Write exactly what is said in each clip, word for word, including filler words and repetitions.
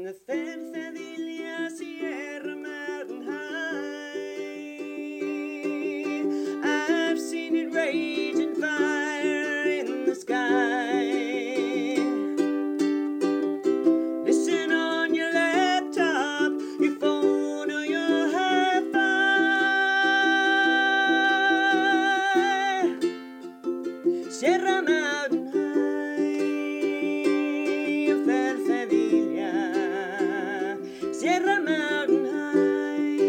the Cercedilla Sierra Mountain High. I've seen it raging fire in the sky. Listen on your laptop, your phone or your hi-fi. Sierra Mountain High, Cercedilla. Sierra Mountain High,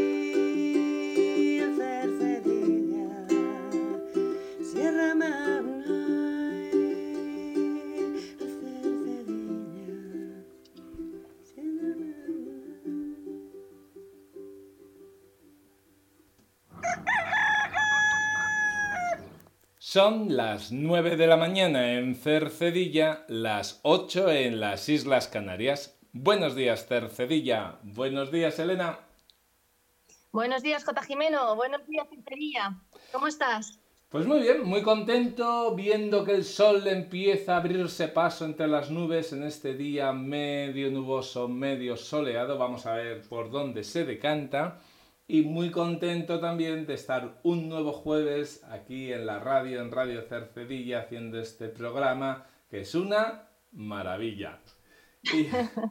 Cercedilla. Sierra Mountain High, Cercedilla. Sierra Son las nueve de la mañana en Cercedilla, las ocho en las Islas Canarias. Buenos días, Cercedilla. Buenos días, Elena. Buenos días, J. Jimeno. Buenos días, Cercedilla. ¿Cómo estás? Pues muy bien, muy contento viendo que el sol empieza a abrirse paso entre las nubes en este día medio nuboso, medio soleado. Vamos a ver por dónde se decanta. Y muy contento también de estar un nuevo jueves aquí en la radio, en Radio Cercedilla, haciendo este programa, que es una maravilla. ¿Y,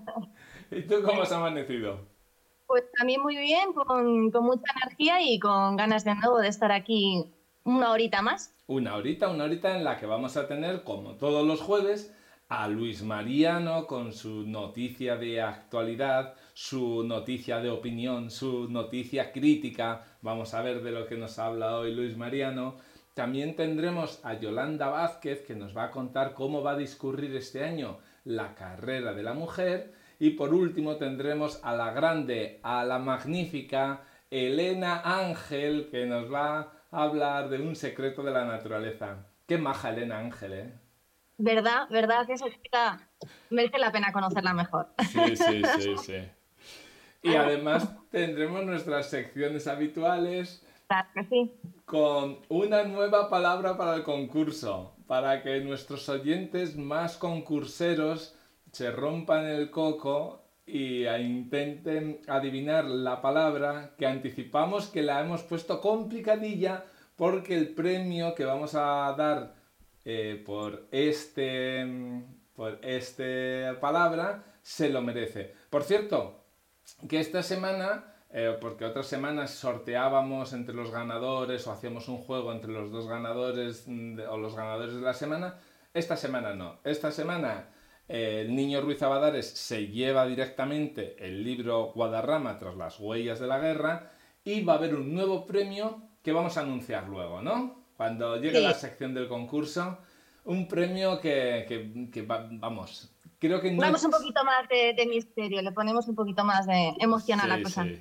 ¿y tú cómo has amanecido? Pues también muy bien, con, con mucha energía y con ganas de nuevo de estar aquí una horita más. Una horita, una horita en la que vamos a tener, como todos los jueves, a Luis Mariano con su noticia de actualidad, su noticia de opinión, su noticia crítica. Vamos a ver de lo que nos habla hoy Luis Mariano. También tendremos a Yolanda Vázquez, que nos va a contar cómo va a discurrir este año la carrera de la mujer. Y por último tendremos a la grande, a la magnífica Elena Ángel, que nos va a hablar de un secreto de la naturaleza. Qué maja Elena Ángel, ¿eh? ¿Verdad? ¿Verdad? Esa chica merece la pena conocerla mejor. Sí, sí, sí, sí. Y además tendremos nuestras secciones habituales. Claro que sí. Con una nueva palabra para el concurso, para que nuestros oyentes más concurseros se rompan el coco y intenten adivinar la palabra, que anticipamos que la hemos puesto complicadilla porque el premio que vamos a dar eh, por este por esta palabra se lo merece. Por cierto, que esta semana, eh, porque otras semanas sorteábamos entre los ganadores o hacíamos un juego entre los dos ganadores de, o los ganadores de la semana, esta semana no. Esta semana eh, el niño Ruiz Abadares se lleva directamente el libro Guadarrama tras las huellas de la guerra y va a haber un nuevo premio que vamos a anunciar luego, ¿no? Cuando llegue Sí. la sección del concurso, un premio que, que, que va, vamos... Creo que no Damos es... un poquito más de, de misterio, le ponemos un poquito más de emoción a la Sí, cosa. sí.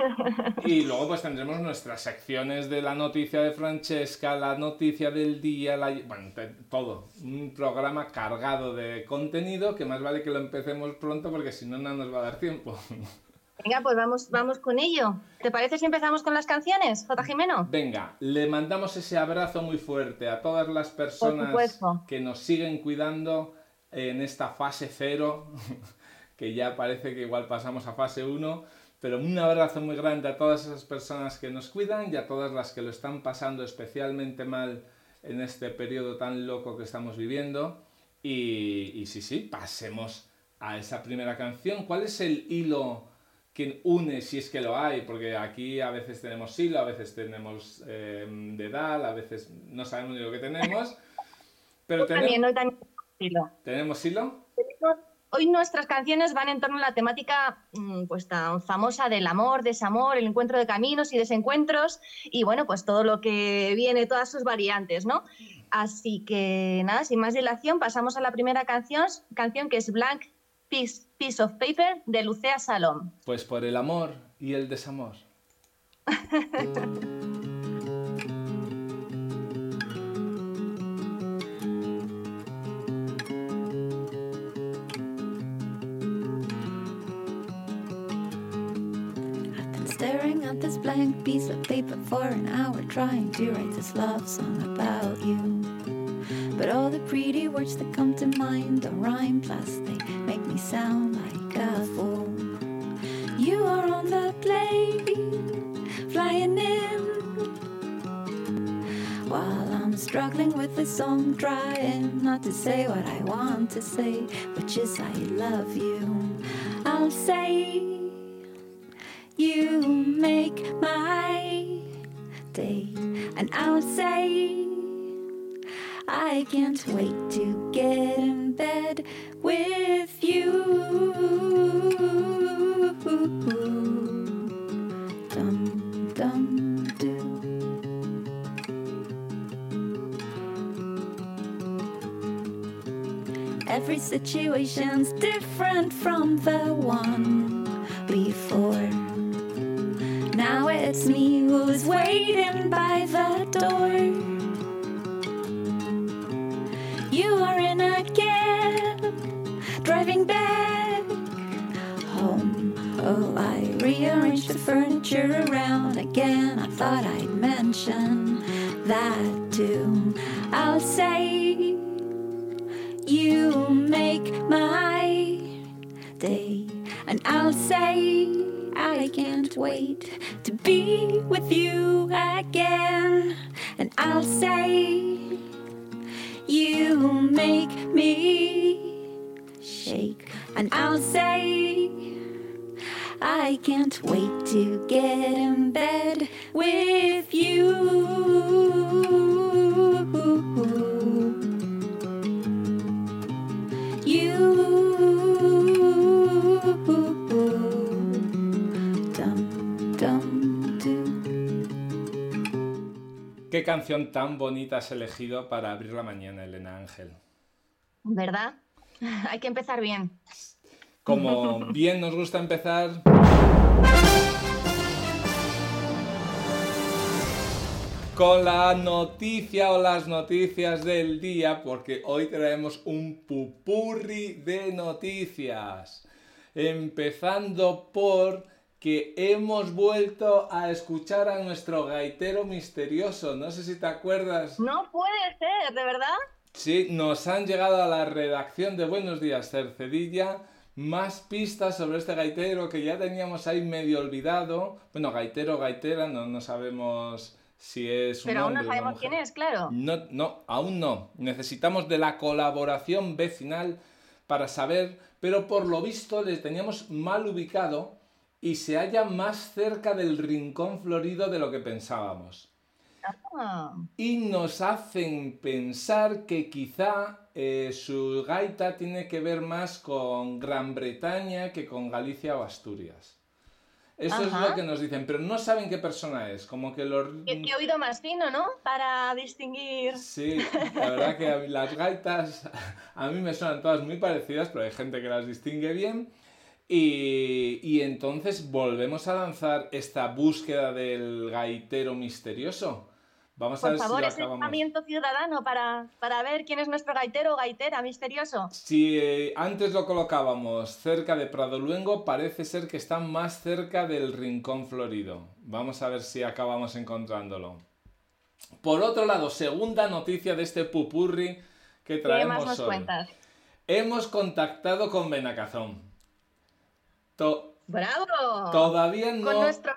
Y luego pues tendremos nuestras secciones de la noticia de Francesca, la noticia del día, la... bueno, te- todo. Un programa cargado de contenido que más vale que lo empecemos pronto porque si no, no nos va a dar tiempo. Venga, pues vamos, vamos con ello. ¿Te parece si empezamos con las canciones, J. Jimeno? Venga, le mandamos ese abrazo muy fuerte a todas las personas supuesto. que nos siguen cuidando en esta fase cero, que ya parece que igual pasamos a fase uno, pero un abrazo muy grande a todas esas personas que nos cuidan y a todas las que lo están pasando especialmente mal en este periodo tan loco que estamos viviendo. Y, y sí, sí, pasemos a esa primera canción. ¿Cuál es el hilo que une, si es que lo hay? Porque aquí a veces tenemos hilo, a veces tenemos eh, dedal, a veces no sabemos ni lo que tenemos. Pero Hoy también, tenemos, hoy también. Hilo. ¿tenemos hilo? Hoy nuestras canciones van en torno a la temática mm, pues tan famosa del amor, desamor, el encuentro de caminos y desencuentros y bueno, pues todo lo que viene, todas sus variantes, ¿no? Así que nada, sin más dilación, pasamos a la primera canción, canción que es Blank Piece, Piece of Paper de Lucía Salom. Pues por el amor y el desamor. Staring at this blank piece of paper for an hour, trying to write this love song about you. But all the pretty words that come to mind don't rhyme, plus they make me sound like a fool. struggling with this song, trying not to say what I want to say, which is I love you. I'll say you make my day, and I'll say I can't wait to get in bed with you. Dum dum do. Every situation's different from the one before. Now it's me who's waiting by the door. You are in again, driving back home. Oh, I rearranged the furniture around again. I thought I'd mention that too. I'll say you make my day, and I'll say I can't wait to be with you again. And I'll say you make me shake, and I'll say I can't wait to get in bed with you. ¿Qué canción tan bonita has elegido para abrir la mañana, Elena Ángel? ¿Verdad? Hay que empezar bien. Como bien nos gusta empezar con la noticia o las noticias del día, porque hoy traemos un pupurri de noticias. Empezando por que hemos vuelto a escuchar a nuestro gaitero misterioso. No sé si te acuerdas. No puede ser, ¿de verdad? Sí, nos han llegado a la redacción de Buenos Días Cercedilla más pistas sobre este gaitero que ya teníamos ahí medio olvidado. Bueno, gaitero o gaitera, no, no sabemos si es un Pero aún hombre no o una sabemos mujer. quién es, claro. No, no, aún no. Necesitamos de la colaboración vecinal para saber, pero por lo visto le teníamos mal ubicado y se halla más cerca del Rincón Florido de lo que pensábamos. Ah. Y nos hacen pensar que quizá eh, su gaita tiene que ver más con Gran Bretaña que con Galicia o Asturias. Eso Ajá. es lo que nos dicen, pero no saben qué persona es. Como que los... Qué, qué oído más fino, ¿no? Para distinguir. Sí, la verdad que las gaitas a mí me suenan todas muy parecidas, pero hay gente que las distingue bien. Y, y entonces volvemos a lanzar esta búsqueda del gaitero misterioso. Vamos a Por ver favor, si lo ese acabamos. llamamiento ciudadano para, para ver quién es nuestro gaitero o gaitera misterioso. Si eh, antes lo colocábamos cerca de Pradoluengo, parece ser que está más cerca del Rincón Florido. Vamos a ver si acabamos encontrándolo. Por otro lado, segunda noticia de este pupurri que ¿Qué traemos más nos hoy. cuentas? Hemos contactado con Benacazón. To- ¡Bravo! todavía no... Con, nuestro,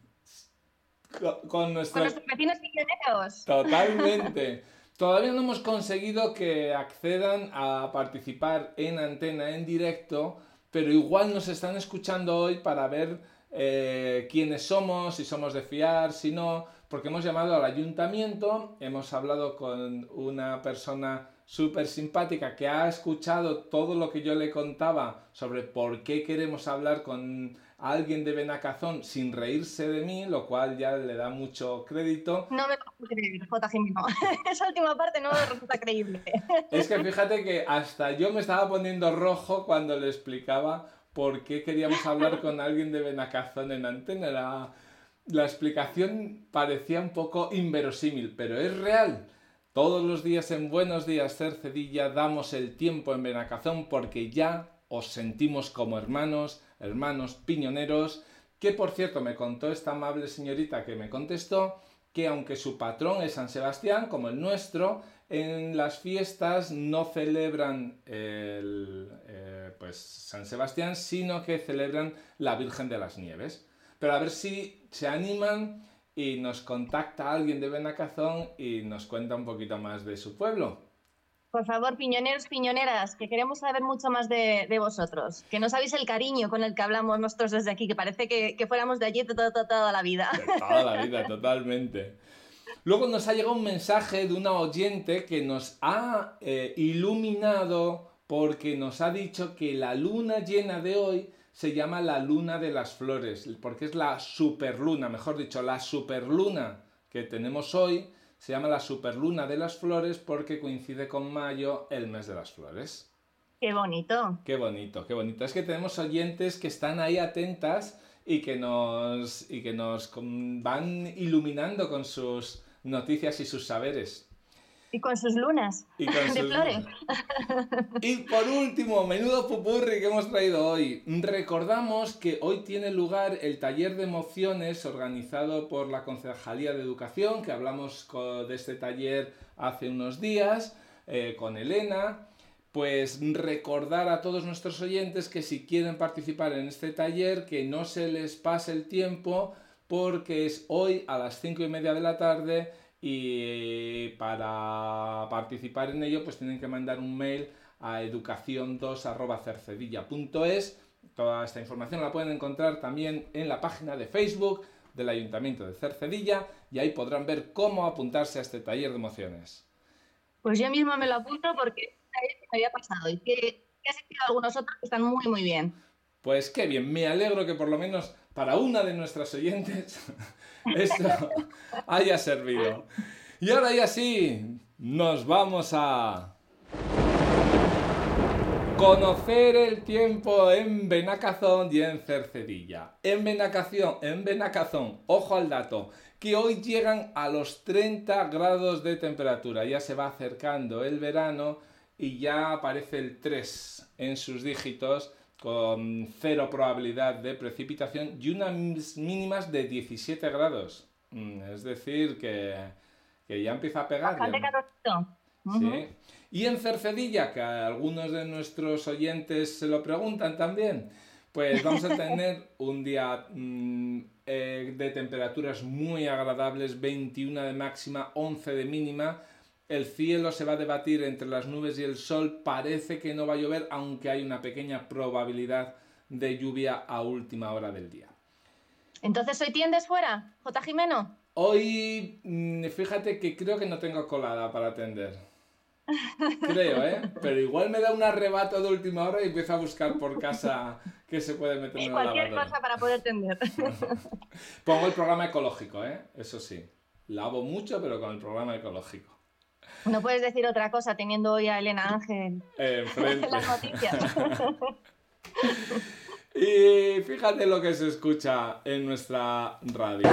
co- con nuestra- con nuestros vecinos pioneros. Totalmente. Todavía no hemos conseguido que accedan a participar en antena en directo, pero igual nos están escuchando hoy para ver eh, quiénes somos, si somos de fiar, si no, porque hemos llamado al ayuntamiento, hemos hablado con una persona súper simpática que ha escuchado todo lo que yo le contaba sobre por qué queremos hablar con alguien de Benacazón sin reírse de mí, lo cual ya le da mucho crédito. No me lo puedo creer, J. Jimeno. Esa última parte no me resulta creíble. Es que fíjate que hasta yo me estaba poniendo rojo cuando le explicaba por qué queríamos hablar con alguien de Benacazón en antena. La, la explicación parecía un poco inverosímil, pero es real. Todos los días en Buenos Días Cercedilla damos el tiempo en Benacazón porque ya os sentimos como hermanos, hermanos piñoneros, que por cierto me contó esta amable señorita que me contestó que aunque su patrón es San Sebastián, como el nuestro, en las fiestas no celebran el, eh, pues San Sebastián, sino que celebran la Virgen de las Nieves. Pero a ver si se animan y nos contacta alguien de Benacación y nos cuenta un poquito más de su pueblo. Por favor, piñoneros, piñoneras, que queremos saber mucho más de, de vosotros. Que no sabéis el cariño con el que hablamos nosotros desde aquí, que parece que, que fuéramos de allí toda, toda, toda la vida. De toda la vida, totalmente. Luego nos ha llegado un mensaje de una oyente que nos ha eh, iluminado porque nos ha dicho que la luna llena de hoy se llama la luna de las flores, porque es la superluna, mejor dicho, la superluna que tenemos hoy se llama la superluna de las flores porque coincide con mayo, el mes de las flores. Qué bonito. Qué bonito, qué bonito. Es que tenemos oyentes que están ahí atentas y que nos, y que nos van iluminando con sus noticias y sus saberes. Y con sus lunas Y con de sus flores. lunas. Y por último, menudo pupurri que hemos traído hoy. Recordamos que hoy tiene lugar el taller de emociones organizado por la Concejalía de Educación, que hablamos de este taller hace unos días eh, con Elena. Pues recordar a todos nuestros oyentes que si quieren participar en este taller, que no se les pase el tiempo, porque es hoy a las cinco y media de la tarde y para participar en ello pues tienen que mandar un mail a educación dos arroba cercedilla punto es. Toda esta información la pueden encontrar también en la página de Facebook del Ayuntamiento de Cercedilla y ahí podrán ver cómo apuntarse a este taller de emociones. Pues yo misma me lo apunto porque me había pasado y que, que ha sentido algunos otros que están muy, muy bien. Pues qué bien, me alegro que por lo menos para una de nuestras oyentes esto haya servido. Y ahora ya sí, nos vamos a conocer el tiempo en Benacación y en Cercedilla. En Benacación, en Benacación, ojo al dato, que hoy llegan a los treinta grados de temperatura. Ya se va acercando el verano y ya aparece el tres en sus dígitos, con cero probabilidad de precipitación y unas mínimas de diecisiete grados. Es decir, que, que ya empieza a pegar. Bastante calorcito. Sí. Uh-huh. Y en Cercedilla, que a algunos de nuestros oyentes se lo preguntan también, pues vamos a tener un día mmm, eh, de temperaturas muy agradables, veintiuno de máxima, once de mínima. El cielo se va a debatir entre las nubes y el sol. Parece que no va a llover, aunque hay una pequeña probabilidad de lluvia a última hora del día. Entonces, ¿hoy tiendes fuera, J. Jimeno? Hoy, fíjate que creo que no tengo colada para atender. Creo, ¿eh? Pero igual me da un arrebato de última hora y empiezo a buscar por casa que se puede meter en la lavadora. Cualquier cosa para poder tender. Pongo el programa ecológico, ¿eh? Eso sí. Lavo mucho, pero con el programa ecológico. No puedes decir otra cosa teniendo hoy a Elena Ángel enfrente. en las noticias. Y fíjate lo que se escucha en nuestra radio.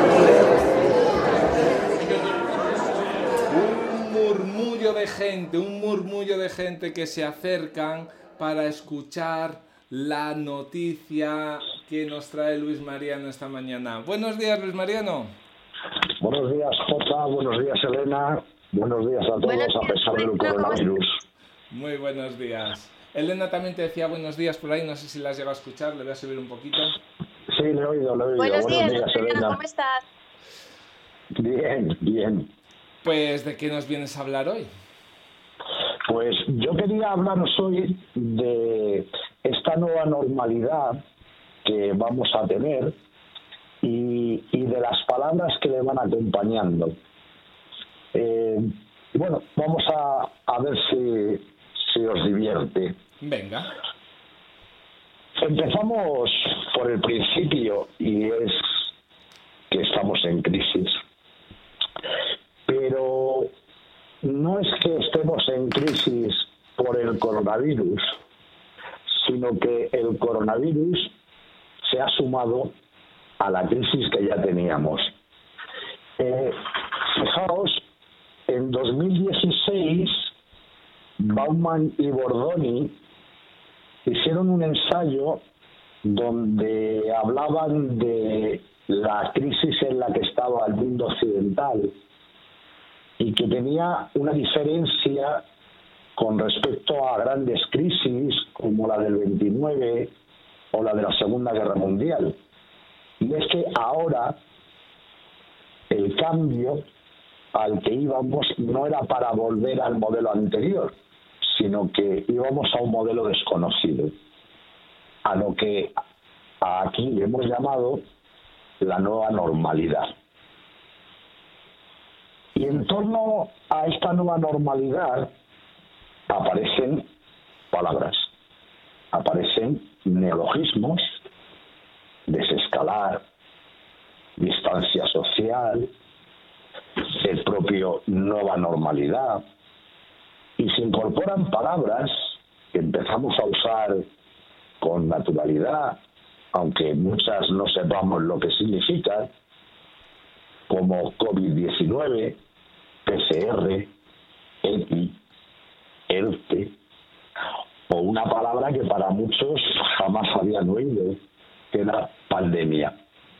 Un murmullo de gente, un murmullo de gente que se acercan para escuchar la noticia que nos trae Luis Mariano esta mañana. Buenos días, Luis Mariano. Buenos días, Jota. Buenos días, Elena. Buenos días a todos, Buenos a pesar días, del coronavirus. Muy buenos días. Elena también te decía buenos días por ahí, no sé si la has llegado a escuchar, le voy a subir un poquito. Sí, le he oído, le he oído. Buenos, buenos días, días, Elena. ¿Cómo estás? Bien, bien. Pues, ¿de qué nos vienes a hablar hoy? Pues yo quería hablaros hoy de esta nueva normalidad que vamos a tener y, y de las palabras que le van acompañando. Eh, bueno, vamos a, a ver si, si os divierte. Venga. Empezamos por el principio y es que estamos en crisis. Pero no es que estemos en crisis por el coronavirus, sino que el coronavirus se ha sumado a la crisis que ya teníamos. Eh, fijaos, en dos mil dieciséis, Bauman y Bordoni hicieron un ensayo donde hablaban de la crisis en la que estaba el mundo occidental y que tenía una diferencia con respecto a grandes crisis como la del veintinueve o la de la Segunda Guerra Mundial. Y es que ahora el cambio al que íbamos no era para volver al modelo anterior, sino que íbamos a un modelo desconocido, a lo que aquí hemos llamado la nueva normalidad. Y en torno a esta nueva normalidad aparecen palabras, aparecen neologismos, desescalar, distancia social, el propio nueva normalidad, y se incorporan palabras que empezamos a usar con naturalidad, aunque muchas no sepamos lo que significan, como COVID diecinueve, P C R, E P I, ERTE, o una palabra que para muchos jamás habían oído, que era pandemia.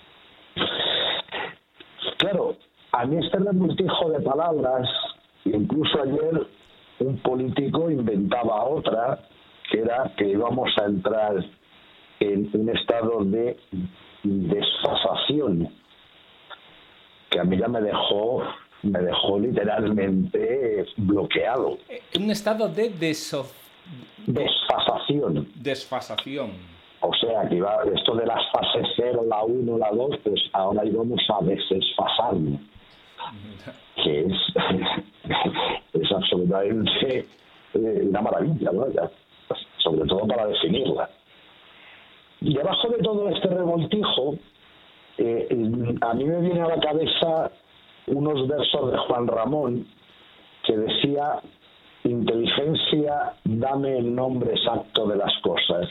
Claro, a mí este revoltijo de palabras, incluso ayer un político inventaba otra, que era que íbamos a entrar en un estado de desfasación, que a mí ya me dejó, me dejó literalmente bloqueado. Un estado de deso... desfasación. Desfasación. O sea, que iba esto de las fases cero, la uno, la dos, pues ahora íbamos a desfasarnos. Que es, es absolutamente una maravilla, ¿no? Sobre todo para definirla. Y debajo de todo este revoltijo, eh, a mí me viene a la cabeza unos versos de Juan Ramón que decía: inteligencia, dame el nombre exacto de las cosas.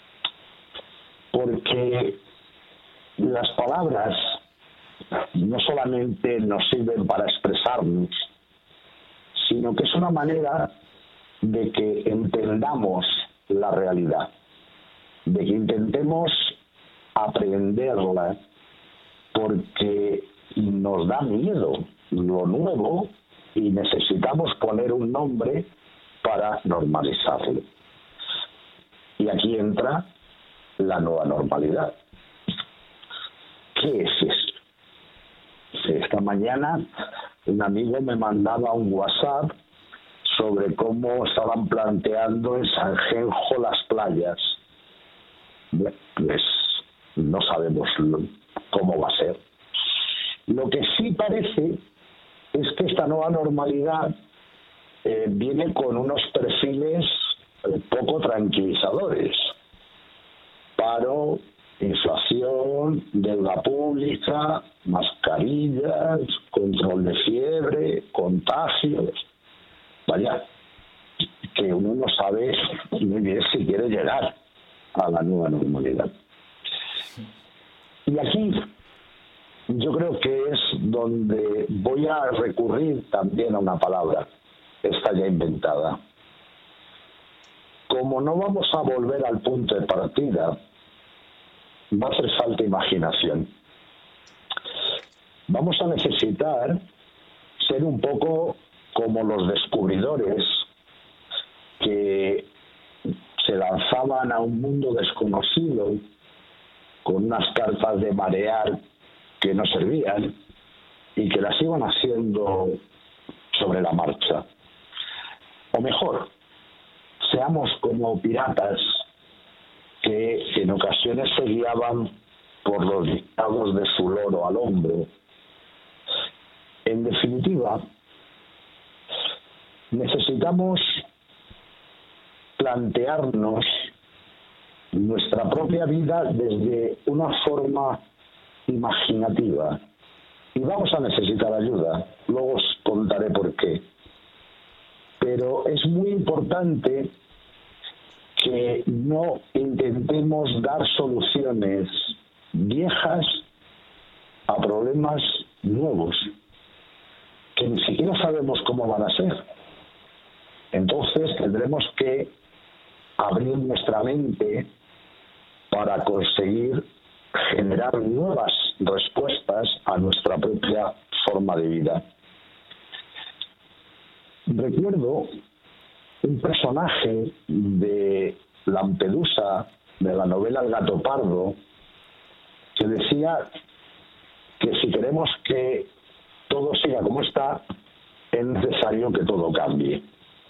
Porque las palabras no solamente nos sirven para expresarnos, sino que es una manera de que entendamos la realidad, de que intentemos aprenderla, porque nos da miedo lo nuevo y necesitamos poner un nombre para normalizarlo. Y aquí entra la nueva normalidad. ¿Qué es esto? Esta mañana un amigo me mandaba un WhatsApp sobre cómo estaban planteando en Sanjenjo las playas. Pues no sabemos cómo va a ser. Lo que sí parece es que esta nueva normalidad eh, viene con unos perfiles eh, poco tranquilizadores. Paro, inflación, deuda pública, mascarillas, control de fiebre, contagios. Vaya, que uno no sabe muy bien si quiere llegar a la nueva normalidad. Y aquí yo creo que es donde voy a recurrir también a una palabra, esta ya inventada. Como no vamos a volver al punto de partida, va a hacer falta imaginación. Vamos a necesitar ser un poco como los descubridores que se lanzaban a un mundo desconocido con unas cartas de marear que no servían y que las iban haciendo sobre la marcha. O mejor, seamos como piratas que en ocasiones se guiaban por los dictados de su loro al hombro. En definitiva, necesitamos plantearnos nuestra propia vida desde una forma imaginativa. Y vamos a necesitar ayuda. Luego os contaré por qué. Pero es muy importante que no intentemos dar soluciones viejas a problemas nuevos que ni siquiera sabemos cómo van a ser. Entonces tendremos que abrir nuestra mente para conseguir generar nuevas respuestas a nuestra propia forma de vida. Recuerdo un personaje de Lampedusa, de la novela El gato pardo, que decía que si queremos que todo siga como está, es necesario que todo cambie.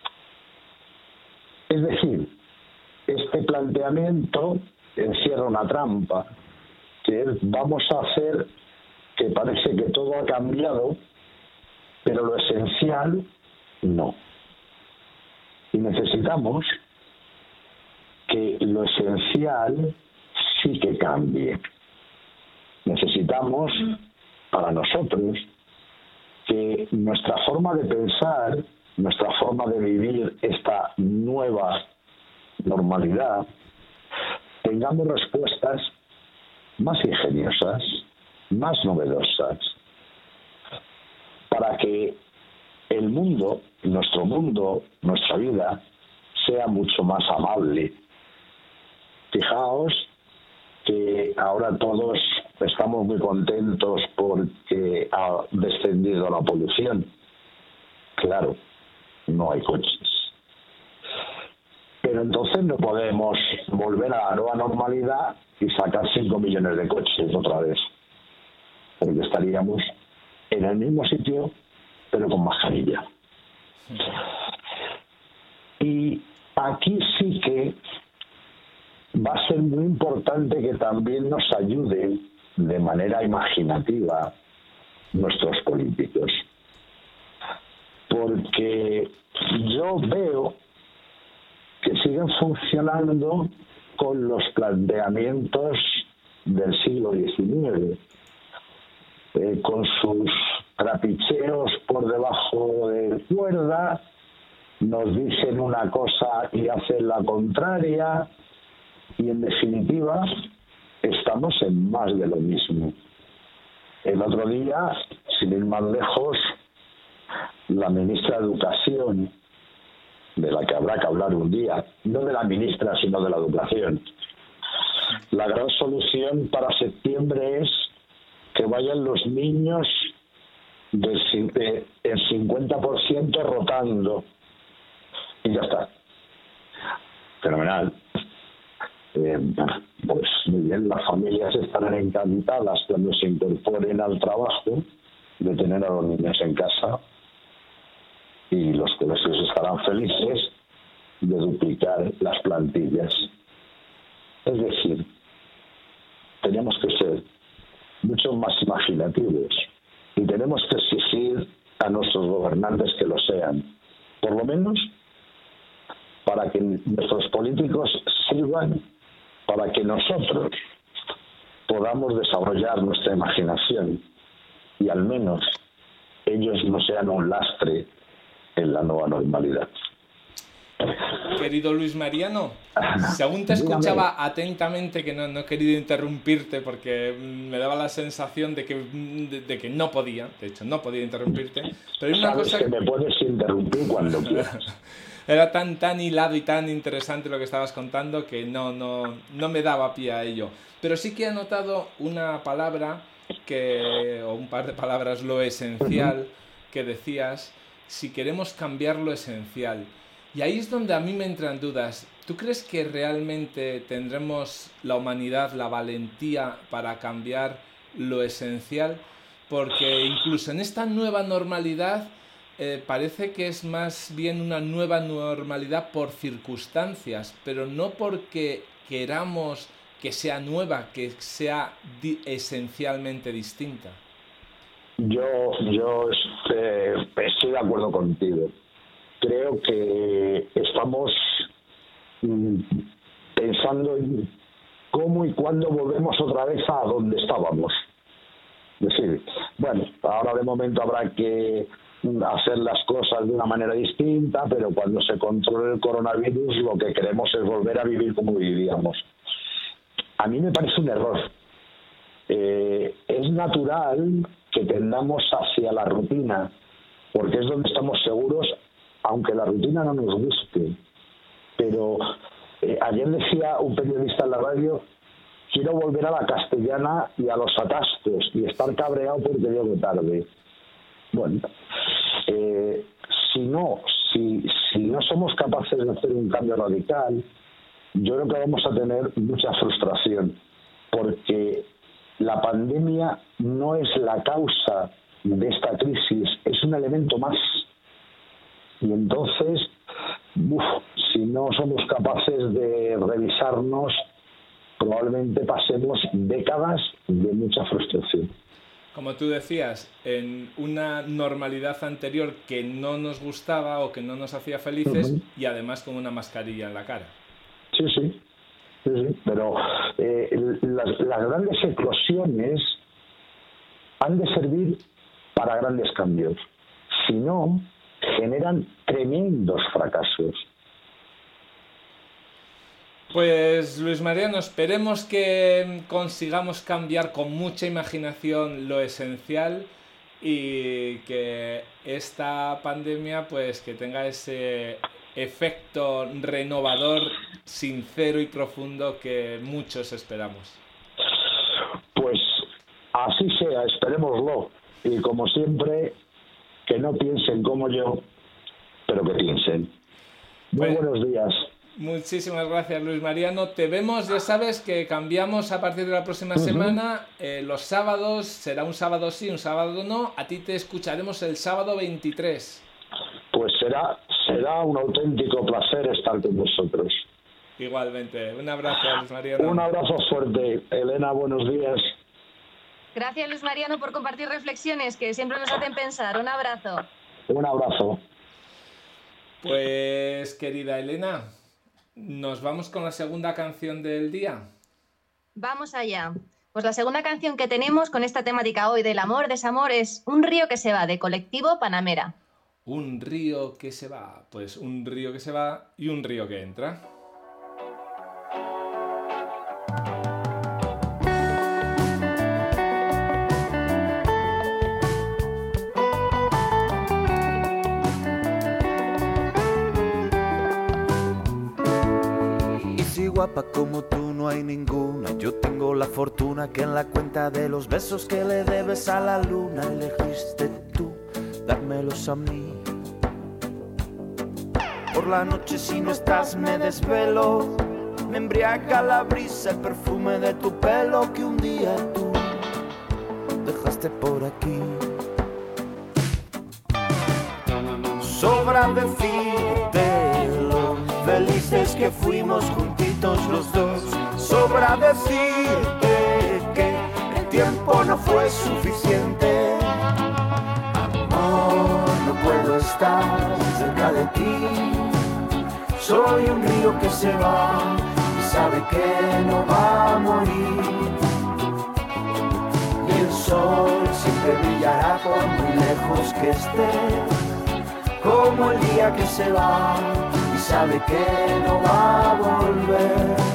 Es decir, este planteamiento encierra una trampa, que es vamos a hacer que parece que todo ha cambiado, pero lo esencial no. Y necesitamos que lo esencial sí que cambie. Necesitamos, para nosotros, que nuestra forma de pensar, nuestra forma de vivir esta nueva normalidad, tengamos respuestas más ingeniosas, más novedosas, para que el mundo, nuestro mundo, nuestra vida, sea mucho más amable. Fijaos que ahora todos estamos muy contentos porque ha descendido la polución. Claro, no hay coches. Pero entonces no podemos volver a la nueva normalidad y sacar cinco millones de coches otra vez. Porque estaríamos en el mismo sitio, pero con mascarilla. Y aquí sí que va a ser muy importante que también nos ayuden de manera imaginativa nuestros políticos. Porque yo veo que siguen funcionando con los planteamientos del siglo diecinueve, eh, con sus trapicheos por debajo de cuerda, nos dicen una cosa y hacen la contraria, y en definitiva estamos en más de lo mismo. El otro día, sin ir más lejos, la ministra de Educación, de la que habrá que hablar un día, no de la ministra sino de la Educación, la gran solución para septiembre es que vayan los niños del el cincuenta por ciento rotando y ya está. Fenomenal. Eh, pues muy bien, las familias estarán encantadas cuando se incorporen al trabajo de tener a los niños en casa, y los colegios estarán felices de duplicar las plantillas. Es decir, tenemos que ser mucho más imaginativos y tenemos que exigir a nuestros gobernantes que lo sean, por lo menos para que nuestros políticos sirvan para que nosotros podamos desarrollar nuestra imaginación y al menos ellos no sean un lastre en la nueva normalidad. Querido Luis Mariano, según te escuchaba atentamente, que no, no he querido interrumpirte porque me daba la sensación de que, de, de que no podía, de hecho no podía interrumpirte, pero hay una Sabes cosa que me puedes interrumpir cuando quieras. Era tan, tan hilado y tan interesante lo que estabas contando que no, no, no me daba pie a ello. Pero sí que he notado una palabra, que, o un par de palabras, lo esencial, que decías, si queremos cambiar lo esencial. Y ahí es donde a mí me entran dudas. ¿Tú crees que realmente tendremos la humanidad la valentía para cambiar lo esencial? Porque incluso en esta nueva normalidad eh, parece que es más bien una nueva normalidad por circunstancias, pero no porque queramos que sea nueva, que sea di- esencialmente distinta. Yo, yo este, estoy de acuerdo contigo. Creo que estamos mm, pensando en cómo y cuándo volvemos otra vez a donde estábamos. Es decir, bueno, ahora de momento habrá que hacer las cosas de una manera distinta, pero cuando se controle el coronavirus lo que queremos es volver a vivir como vivíamos. A mí me parece un error. Eh, es natural que tendamos hacia la rutina, porque es donde estamos seguros, aunque la rutina no nos guste. Pero eh, ayer decía un periodista en la radio, quiero volver a la castellana y a los atascos y estar cabreado porque llego tarde. Bueno, eh, si no, si, si no somos capaces de hacer un cambio radical, yo creo que vamos a tener mucha frustración, porque la pandemia no es la causa de esta crisis es un elemento más. Y entonces, uf, si no somos capaces de revisarnos, probablemente pasemos décadas de mucha frustración. Como tú decías, en una normalidad anterior que no nos gustaba o que no nos hacía felices, uh-huh. y además con una mascarilla en la cara. Sí, sí, sí, sí. Pero eh, las, las grandes eclosiones han de servir para grandes cambios. Si no, generan tremendos fracasos. Pues Luis Mariano, esperemos que consigamos cambiar con mucha imaginación lo esencial y que esta pandemia pues que tenga ese efecto renovador, sincero y profundo que muchos esperamos. Pues así sea, esperémoslo. Y como siempre, que no piensen como yo, pero que piensen. Muy pues, buenos días. Muchísimas gracias, Luis Mariano. Te vemos, ya sabes que cambiamos a partir de la próxima uh-huh. semana. Eh, los sábados, será un sábado sí, un sábado no. A ti te escucharemos el sábado veintitrés. Pues será, será un auténtico placer estar con vosotros. Igualmente. Un abrazo, Luis Mariano. Un abrazo fuerte. Elena, buenos días. Gracias, Luis Mariano, por compartir reflexiones que siempre nos hacen pensar. Un abrazo. Un abrazo. Pues, querida Elena, ¿nos vamos con la segunda canción del día? Vamos allá. Pues la segunda canción que tenemos con esta temática hoy del amor, desamor, es Un río que se va, de Colectivo Panamera. Un río que se va. Pues un río que se va y un río que entra. Guapa como tú no hay ninguna. Yo tengo la fortuna que en la cuenta de los besos que le debes a la luna elegiste tú dármelos a mí. Por la noche si no estás me desvelo, me embriaga la brisa, el perfume de tu pelo que un día tú dejaste por aquí. Sobra decirte lo felices que fuimos juntitos los dos. Sobra decirte que el tiempo no fue suficiente. Amor, no puedo estar cerca de ti. Soy un río que se va y sabe que no va a morir. Y el sol siempre brillará por muy lejos que esté, como el día que se va y sabe que no va a volver.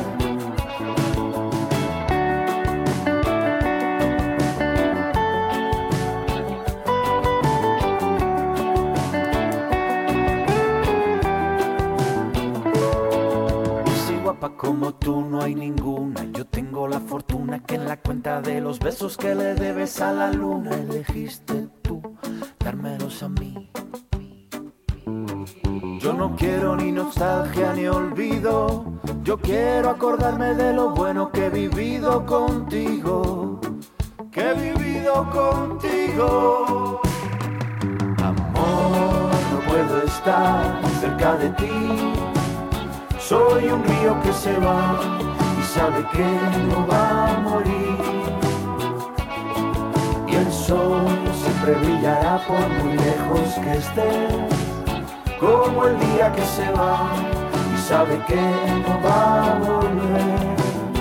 Y si guapa como tú no hay ninguna, yo tengo la fortuna que en la cuenta de los besos que le debes a la luna elegiste tú dármelos a mí. Yo no quiero ni nostalgia ni olvido, yo quiero acordarme de lo bueno que he vivido contigo, que he vivido contigo. Amor, no puedo estar cerca de ti, soy un río que se va y sabe que no va a morir. Y el sol siempre brillará por muy lejos que esté, como el día que se va y sabe que no va a volver.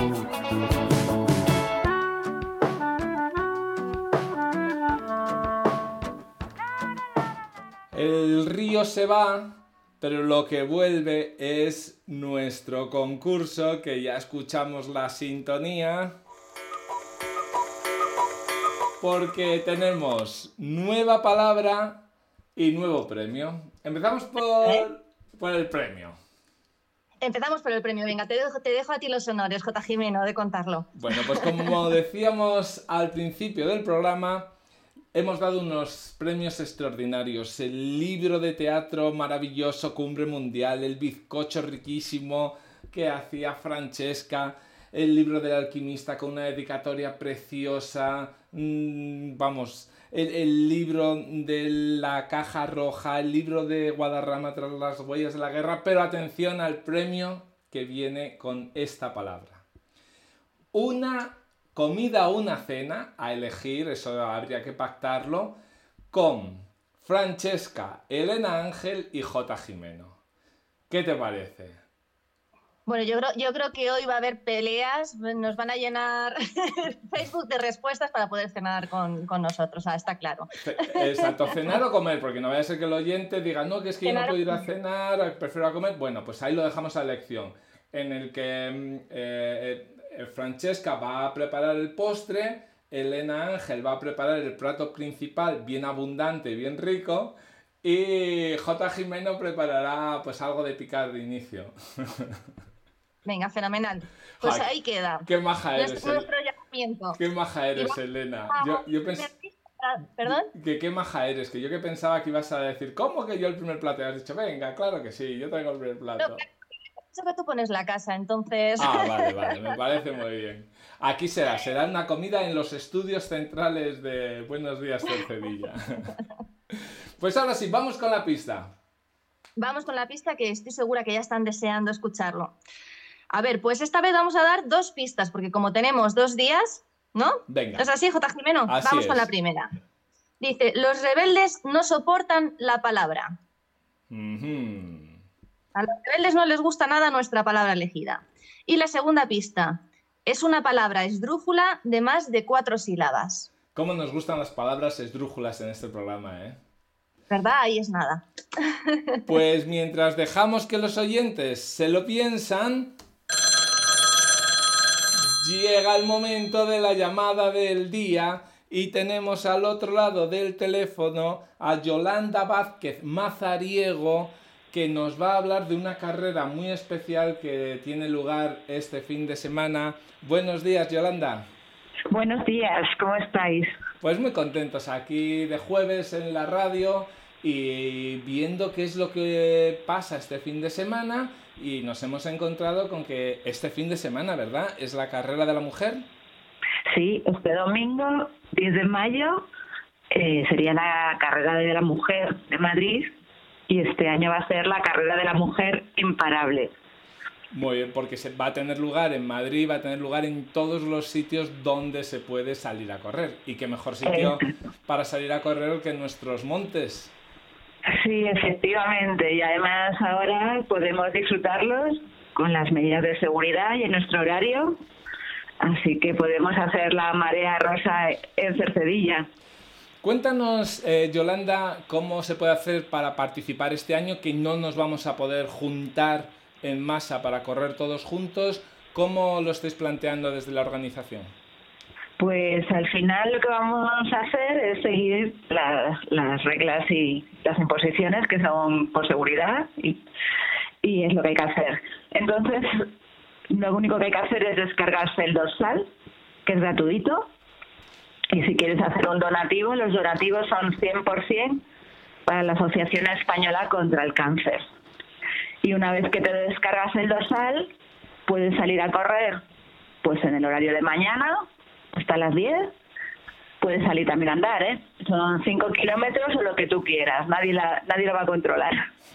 El río se va, pero lo que vuelve es nuestro concurso, que ya escuchamos la sintonía, porque tenemos nueva palabra y nuevo premio. Empezamos por, ¿Eh? por el premio. Empezamos por el premio. Venga, te dejo, te dejo a ti los honores, J. Jimeno, de contarlo. Bueno, pues como decíamos al principio del programa, hemos dado unos premios extraordinarios. El libro de teatro maravilloso, Cumbre Mundial, el bizcocho riquísimo que hacía Francesca, el libro del alquimista con una dedicatoria preciosa, mmm, vamos... el, el libro de la caja roja, el libro de Guadarrama tras las huellas de la guerra, pero atención al premio que viene con esta palabra. Una comida o una cena, a elegir, eso habría que pactarlo, con Francesca, Elena Ángel y J. Jimeno. ¿Qué te parece? Bueno, yo creo, yo creo que hoy va a haber peleas, nos van a llenar Facebook de respuestas para poder cenar con, con nosotros, o sea, está claro. Exacto, cenar o comer, porque no vaya a ser que el oyente diga, no, que es que cenar, yo no puedo ir a cenar, prefiero a comer. Bueno, pues ahí lo dejamos a elección, en el que eh, eh, Francesca va a preparar el postre, Elena Ángel va a preparar el plato principal bien abundante y bien rico, y J. Jimeno preparará pues algo de picar de inicio. Venga, fenomenal. Pues Ay, ahí queda. Qué maja eres. Nuestro, nuestro llamamiento. Qué maja eres, va... Elena. Yo, yo pens... ¿Perdón? Que qué maja eres, que yo que pensaba que ibas a decir, ¿cómo que yo el primer plato? Y has dicho, venga, claro que sí, yo traigo el primer plato. No, eso que tú pones la casa, entonces... Ah, vale, vale, me parece muy bien. Aquí será, será una comida en los estudios centrales de Buenos Días Cercedilla. Pues ahora sí, vamos con la pista. Vamos con la pista, que estoy segura que ya están deseando escucharlo. A ver, pues esta vez vamos a dar dos pistas, porque como tenemos dos días, ¿no? Venga. ¿Es así, J. Jimeno? Así vamos es. Con la primera. Dice, los rebeldes no soportan la palabra. Uh-huh. A los rebeldes no les gusta nada nuestra palabra elegida. Y la segunda pista, es una palabra esdrújula de más de cuatro sílabas. ¿Cómo nos gustan las palabras esdrújulas en este programa, eh? ¿Verdad? Ahí es nada. Pues mientras dejamos que los oyentes se lo piensan, llega el momento de la llamada del día y tenemos al otro lado del teléfono a Yolanda Vázquez Mazariego, que nos va a hablar de una carrera muy especial que tiene lugar este fin de semana. Buenos días, Yolanda. Buenos días, ¿cómo estáis? Pues muy contentos aquí de jueves en la radio y viendo qué es lo que pasa este fin de semana, y nos hemos encontrado con que este fin de semana, ¿verdad?, es la carrera de la mujer. Sí, este domingo, diez de mayo, eh, sería la carrera de la mujer de Madrid, y este año va a ser la carrera de la mujer imparable. Muy bien, porque se va a tener lugar en Madrid, va a tener lugar en todos los sitios donde se puede salir a correr. Y qué mejor sitio eh. para salir a correr que nuestros montes. Sí, efectivamente. Y además ahora podemos disfrutarlos con las medidas de seguridad y en nuestro horario. Así que podemos hacer la marea rosa en Cercedilla. Cuéntanos, eh, Yolanda, cómo se puede hacer para participar este año, que no nos vamos a poder juntar en masa para correr todos juntos. ¿Cómo lo estáis planteando desde la organización? Pues al final lo que vamos a hacer es seguir la, las reglas y las imposiciones que son por seguridad y, y es lo que hay que hacer. Entonces, lo único que hay que hacer es descargarse el dorsal, que es gratuito, y si quieres hacer un donativo, los donativos son cien por ciento para la Asociación Española contra el Cáncer. Y una vez que te descargas el dorsal, puedes salir a correr pues en el horario de mañana, hasta las diez. Puedes salir también a andar, ¿eh? Son cinco kilómetros o lo que tú quieras, nadie, la, nadie lo va a controlar.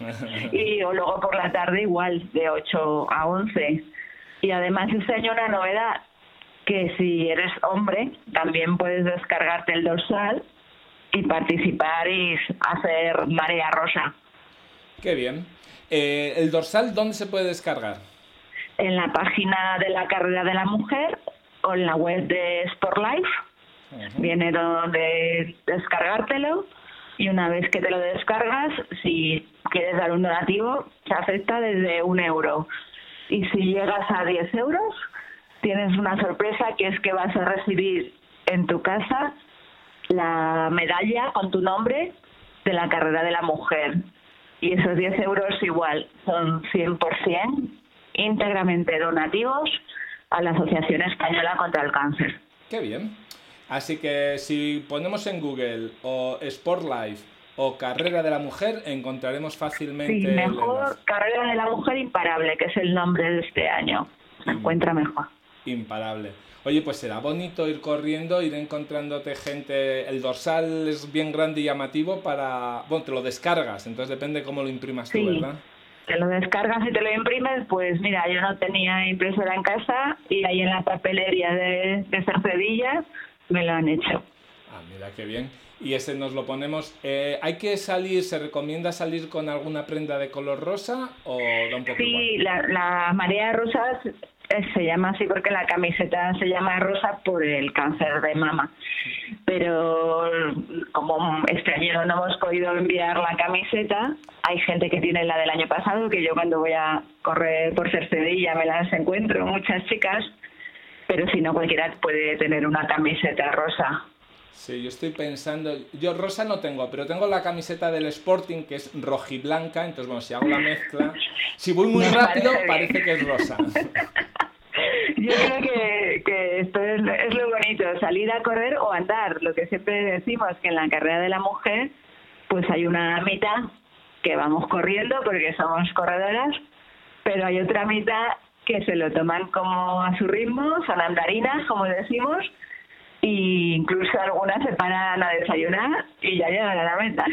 Y o luego por la tarde igual, de ocho a once. Y además este año una novedad, que si eres hombre, también puedes descargarte el dorsal y participar y hacer marea rosa. Qué bien. Eh, ¿El dorsal dónde se puede descargar? En la página de la carrera de la mujer o en la web de SportLife. Uh-huh. Viene donde descargártelo y una vez que te lo descargas, si quieres dar un donativo, se acepta desde un euro. Y si llegas a diez euros, tienes una sorpresa, que es que vas a recibir en tu casa la medalla con tu nombre de la carrera de la mujer. Y esos diez euros igual son cien por ciento íntegramente donativos a la Asociación Española contra el Cáncer. Qué bien. Así que si ponemos en Google o SportLife o Carrera de la Mujer, encontraremos fácilmente... Sí, mejor Carrera de la Mujer Imparable, que es el nombre de este año. Se encuentra mejor. imparable. Oye, pues será bonito ir corriendo, ir encontrándote gente. El dorsal es bien grande y llamativo para... Bueno, te lo descargas, entonces depende cómo lo imprimas sí, tú, ¿verdad? Te lo descargas y te lo imprimes. Pues mira, yo no tenía impresora en casa y ahí en la papelería de, de Cercedilla me lo han hecho. Ah, mira qué bien. Y ese nos lo ponemos... Eh, ¿Hay que salir, se recomienda salir con alguna prenda de color rosa o da un poco Sí, igual? la, la marea rosa se llama así porque la camiseta se llama rosa por el cáncer de mama. Pero como este año no hemos podido enviar la camiseta, hay gente que tiene la del año pasado, que yo cuando voy a correr por Cercedilla me las encuentro, muchas chicas, pero si no cualquiera puede tener una camiseta rosa. Sí, yo estoy pensando... Yo rosa no tengo, pero tengo la camiseta del Sporting, que es rojiblanca, entonces bueno, si hago la mezcla... Si voy muy Me rápido, parece parece bien. que es rosa. Yo creo que, que esto es, es lo bonito, salir a correr o andar. Lo que siempre decimos, que en la carrera de la mujer, pues hay una mitad que vamos corriendo porque somos corredoras, pero hay otra mitad que se lo toman como a su ritmo, son andarinas, como decimos, e incluso algunas se paran a desayunar y ya llegan a la meta.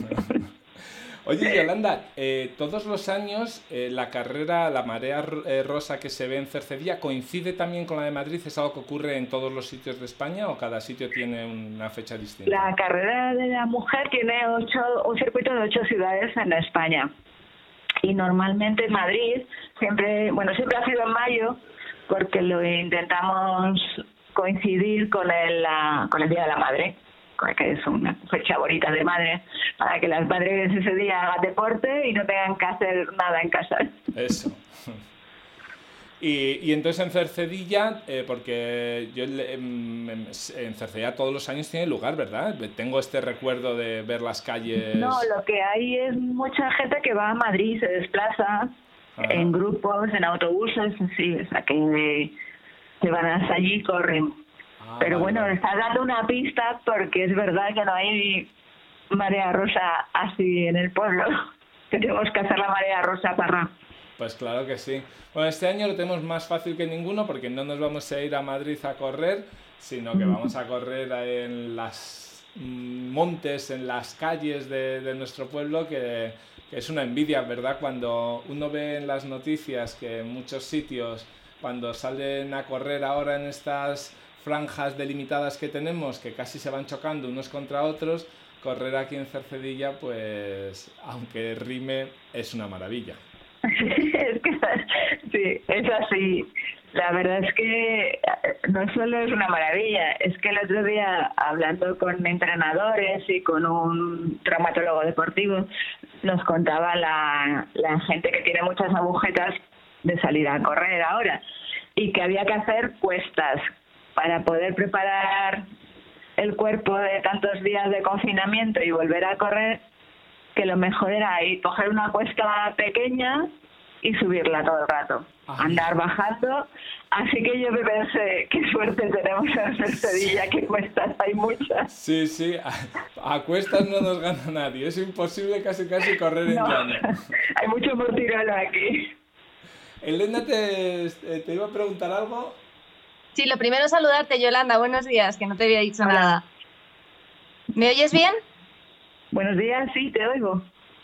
Oye, Yolanda, eh, todos los años eh, la carrera, la marea eh, rosa que se ve en Cercedilla, ¿coincide también con la de Madrid? ¿Es algo que ocurre en todos los sitios de España o cada sitio tiene una fecha distinta? La carrera de la mujer tiene ocho, un circuito de ocho ciudades en España. Y normalmente en Madrid, siempre, bueno, siempre ha sido en mayo, porque lo intentamos coincidir con el, la, con el Día de la Madre, que es una fecha bonita de madre, para que las madres ese día hagan deporte y no tengan que hacer nada en casa. Eso. Y, y entonces en Cercedilla, eh, porque yo en, en Cercedilla todos los años tiene lugar, ¿verdad? Tengo este recuerdo de ver las calles... No, lo que hay es mucha gente que va a Madrid, se desplaza Ajá. en grupos, en autobuses, sí, o sea que se van hasta allí y corren. Ah, Pero vale, bueno, vale. está dando una pista porque es verdad que no hay marea rosa así en el pueblo. Tenemos que hacer la marea rosa para... Pues claro que sí. Bueno, este año lo tenemos más fácil que ninguno porque no nos vamos a ir a Madrid a correr, sino que vamos a correr en las mm, montes, en las calles de, de nuestro pueblo, que, que es una envidia, ¿verdad? Cuando uno ve en las noticias que en muchos sitios, cuando salen a correr ahora en estas franjas delimitadas que tenemos, que casi se van chocando unos contra otros, correr aquí en Cercedilla, pues, aunque rime, es una maravilla. Es que sí, es así. La verdad es que no solo es una maravilla, es que el otro día, hablando con entrenadores y con un traumatólogo deportivo, nos contaba la, la gente que tiene muchas agujetas de salir a correr ahora y que había que hacer cuestas para poder preparar el cuerpo de tantos días de confinamiento y volver a correr, que lo mejor era ir, coger una cuesta pequeña y subirla todo el rato, Ay. andar bajando. Así que yo me pensé, qué suerte tenemos en Cercedilla, que cuestas hay muchas. Sí, sí, a, a cuestas no nos gana nadie, es imposible casi casi correr en No, llano. hay mucho mortirolo aquí. Elena, te, te iba a preguntar algo. Sí, lo primero es saludarte, Yolanda. Buenos días, que no te había dicho Hola. nada. ¿Me oyes bien? Buenos días, sí, te oigo.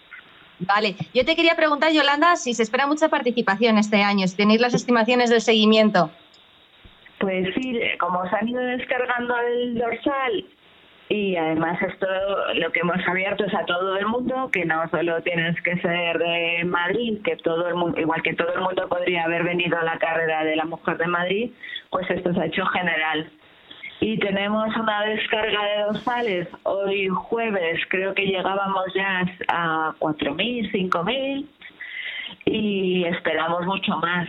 Vale. Yo te quería preguntar, Yolanda, si se espera mucha participación este año, si tenéis las estimaciones del seguimiento. Pues sí, como se han ido descargando el dorsal y además esto lo que hemos abierto es a todo el mundo, que no solo tienes que ser de Madrid, que todo el mundo, igual que todo el mundo podría haber venido a la carrera de la mujer de Madrid, pues esto se ha hecho general. Y tenemos una descarga de dorsales hoy jueves, creo que llegábamos ya a cuatro mil, cinco mil y esperamos mucho más.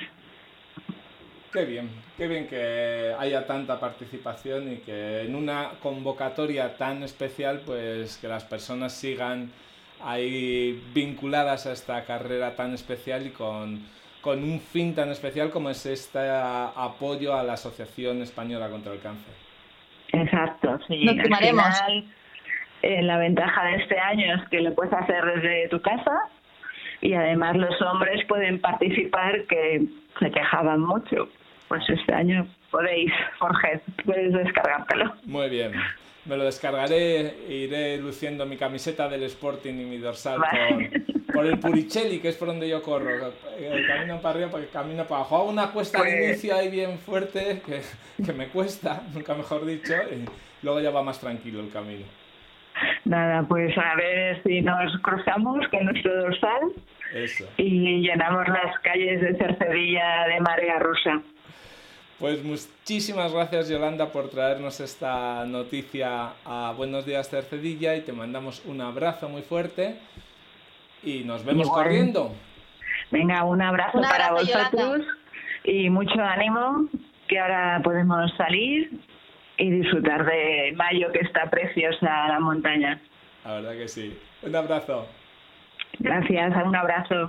Qué bien, qué bien que haya tanta participación y que en una convocatoria tan especial, pues que las personas sigan ahí vinculadas a esta carrera tan especial y con, con un fin tan especial como es este apoyo a la Asociación Española contra el Cáncer. Exacto, sí. Nos sumaremos. Al final, eh, la ventaja de este año es que lo puedes hacer desde tu casa y además los hombres pueden participar, que se quejaban mucho. pues este año podéis, Jorge, puedes descargártelo. Muy bien. Me lo descargaré e iré luciendo mi camiseta del Sporting y mi dorsal Vale. por, por el Puricelli, que es por donde yo corro. El camino para arriba, porque camino para abajo. Hago una cuesta Pues... al inicio ahí bien fuerte, que, que me cuesta, nunca mejor dicho, y luego ya va más tranquilo el camino. Nada, pues a ver si nos cruzamos con nuestro dorsal. Eso. Y llenamos las calles de Cercedilla de marea rosa. Pues muchísimas gracias, Yolanda, por traernos esta noticia a Buenos Días Cercedilla, y te mandamos un abrazo muy fuerte y nos vemos Igual. corriendo. Venga, un abrazo, Un para abrazo, vosotros Yolanda. y mucho ánimo, que ahora podemos salir y disfrutar de mayo, que está preciosa la montaña. La verdad que sí. Un abrazo. Gracias, un abrazo.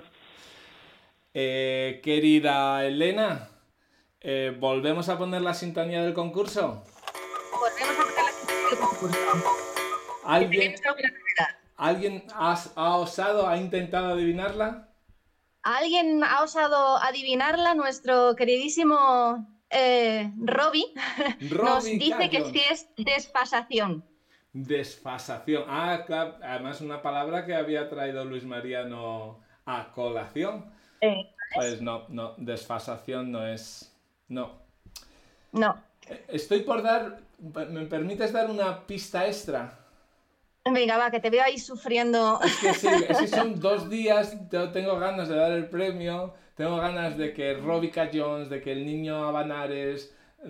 Eh, querida Elena, eh, ¿volvemos a poner la sintonía del concurso? Volvemos a poner la sintonía del concurso. ¿Alguien, Tenemos alguna novedad. ¿alguien ha, ha osado, ha intentado adivinarla? ¿Alguien ha osado adivinarla? Nuestro queridísimo eh, Robbie nos Robbie dice que Callon. sí es desfasación. Desfasación. Ah, claro, además una palabra que había traído Luis Mariano a colación. Eh, Pues no, no, desfasación no es... No. no. Estoy por dar... ¿Me permites dar una pista extra? Venga, va, que te veo ahí sufriendo. Es que sí, es que son dos días, te- tengo ganas de dar el premio, tengo ganas de que Robbie Callons, de que el niño Abanares,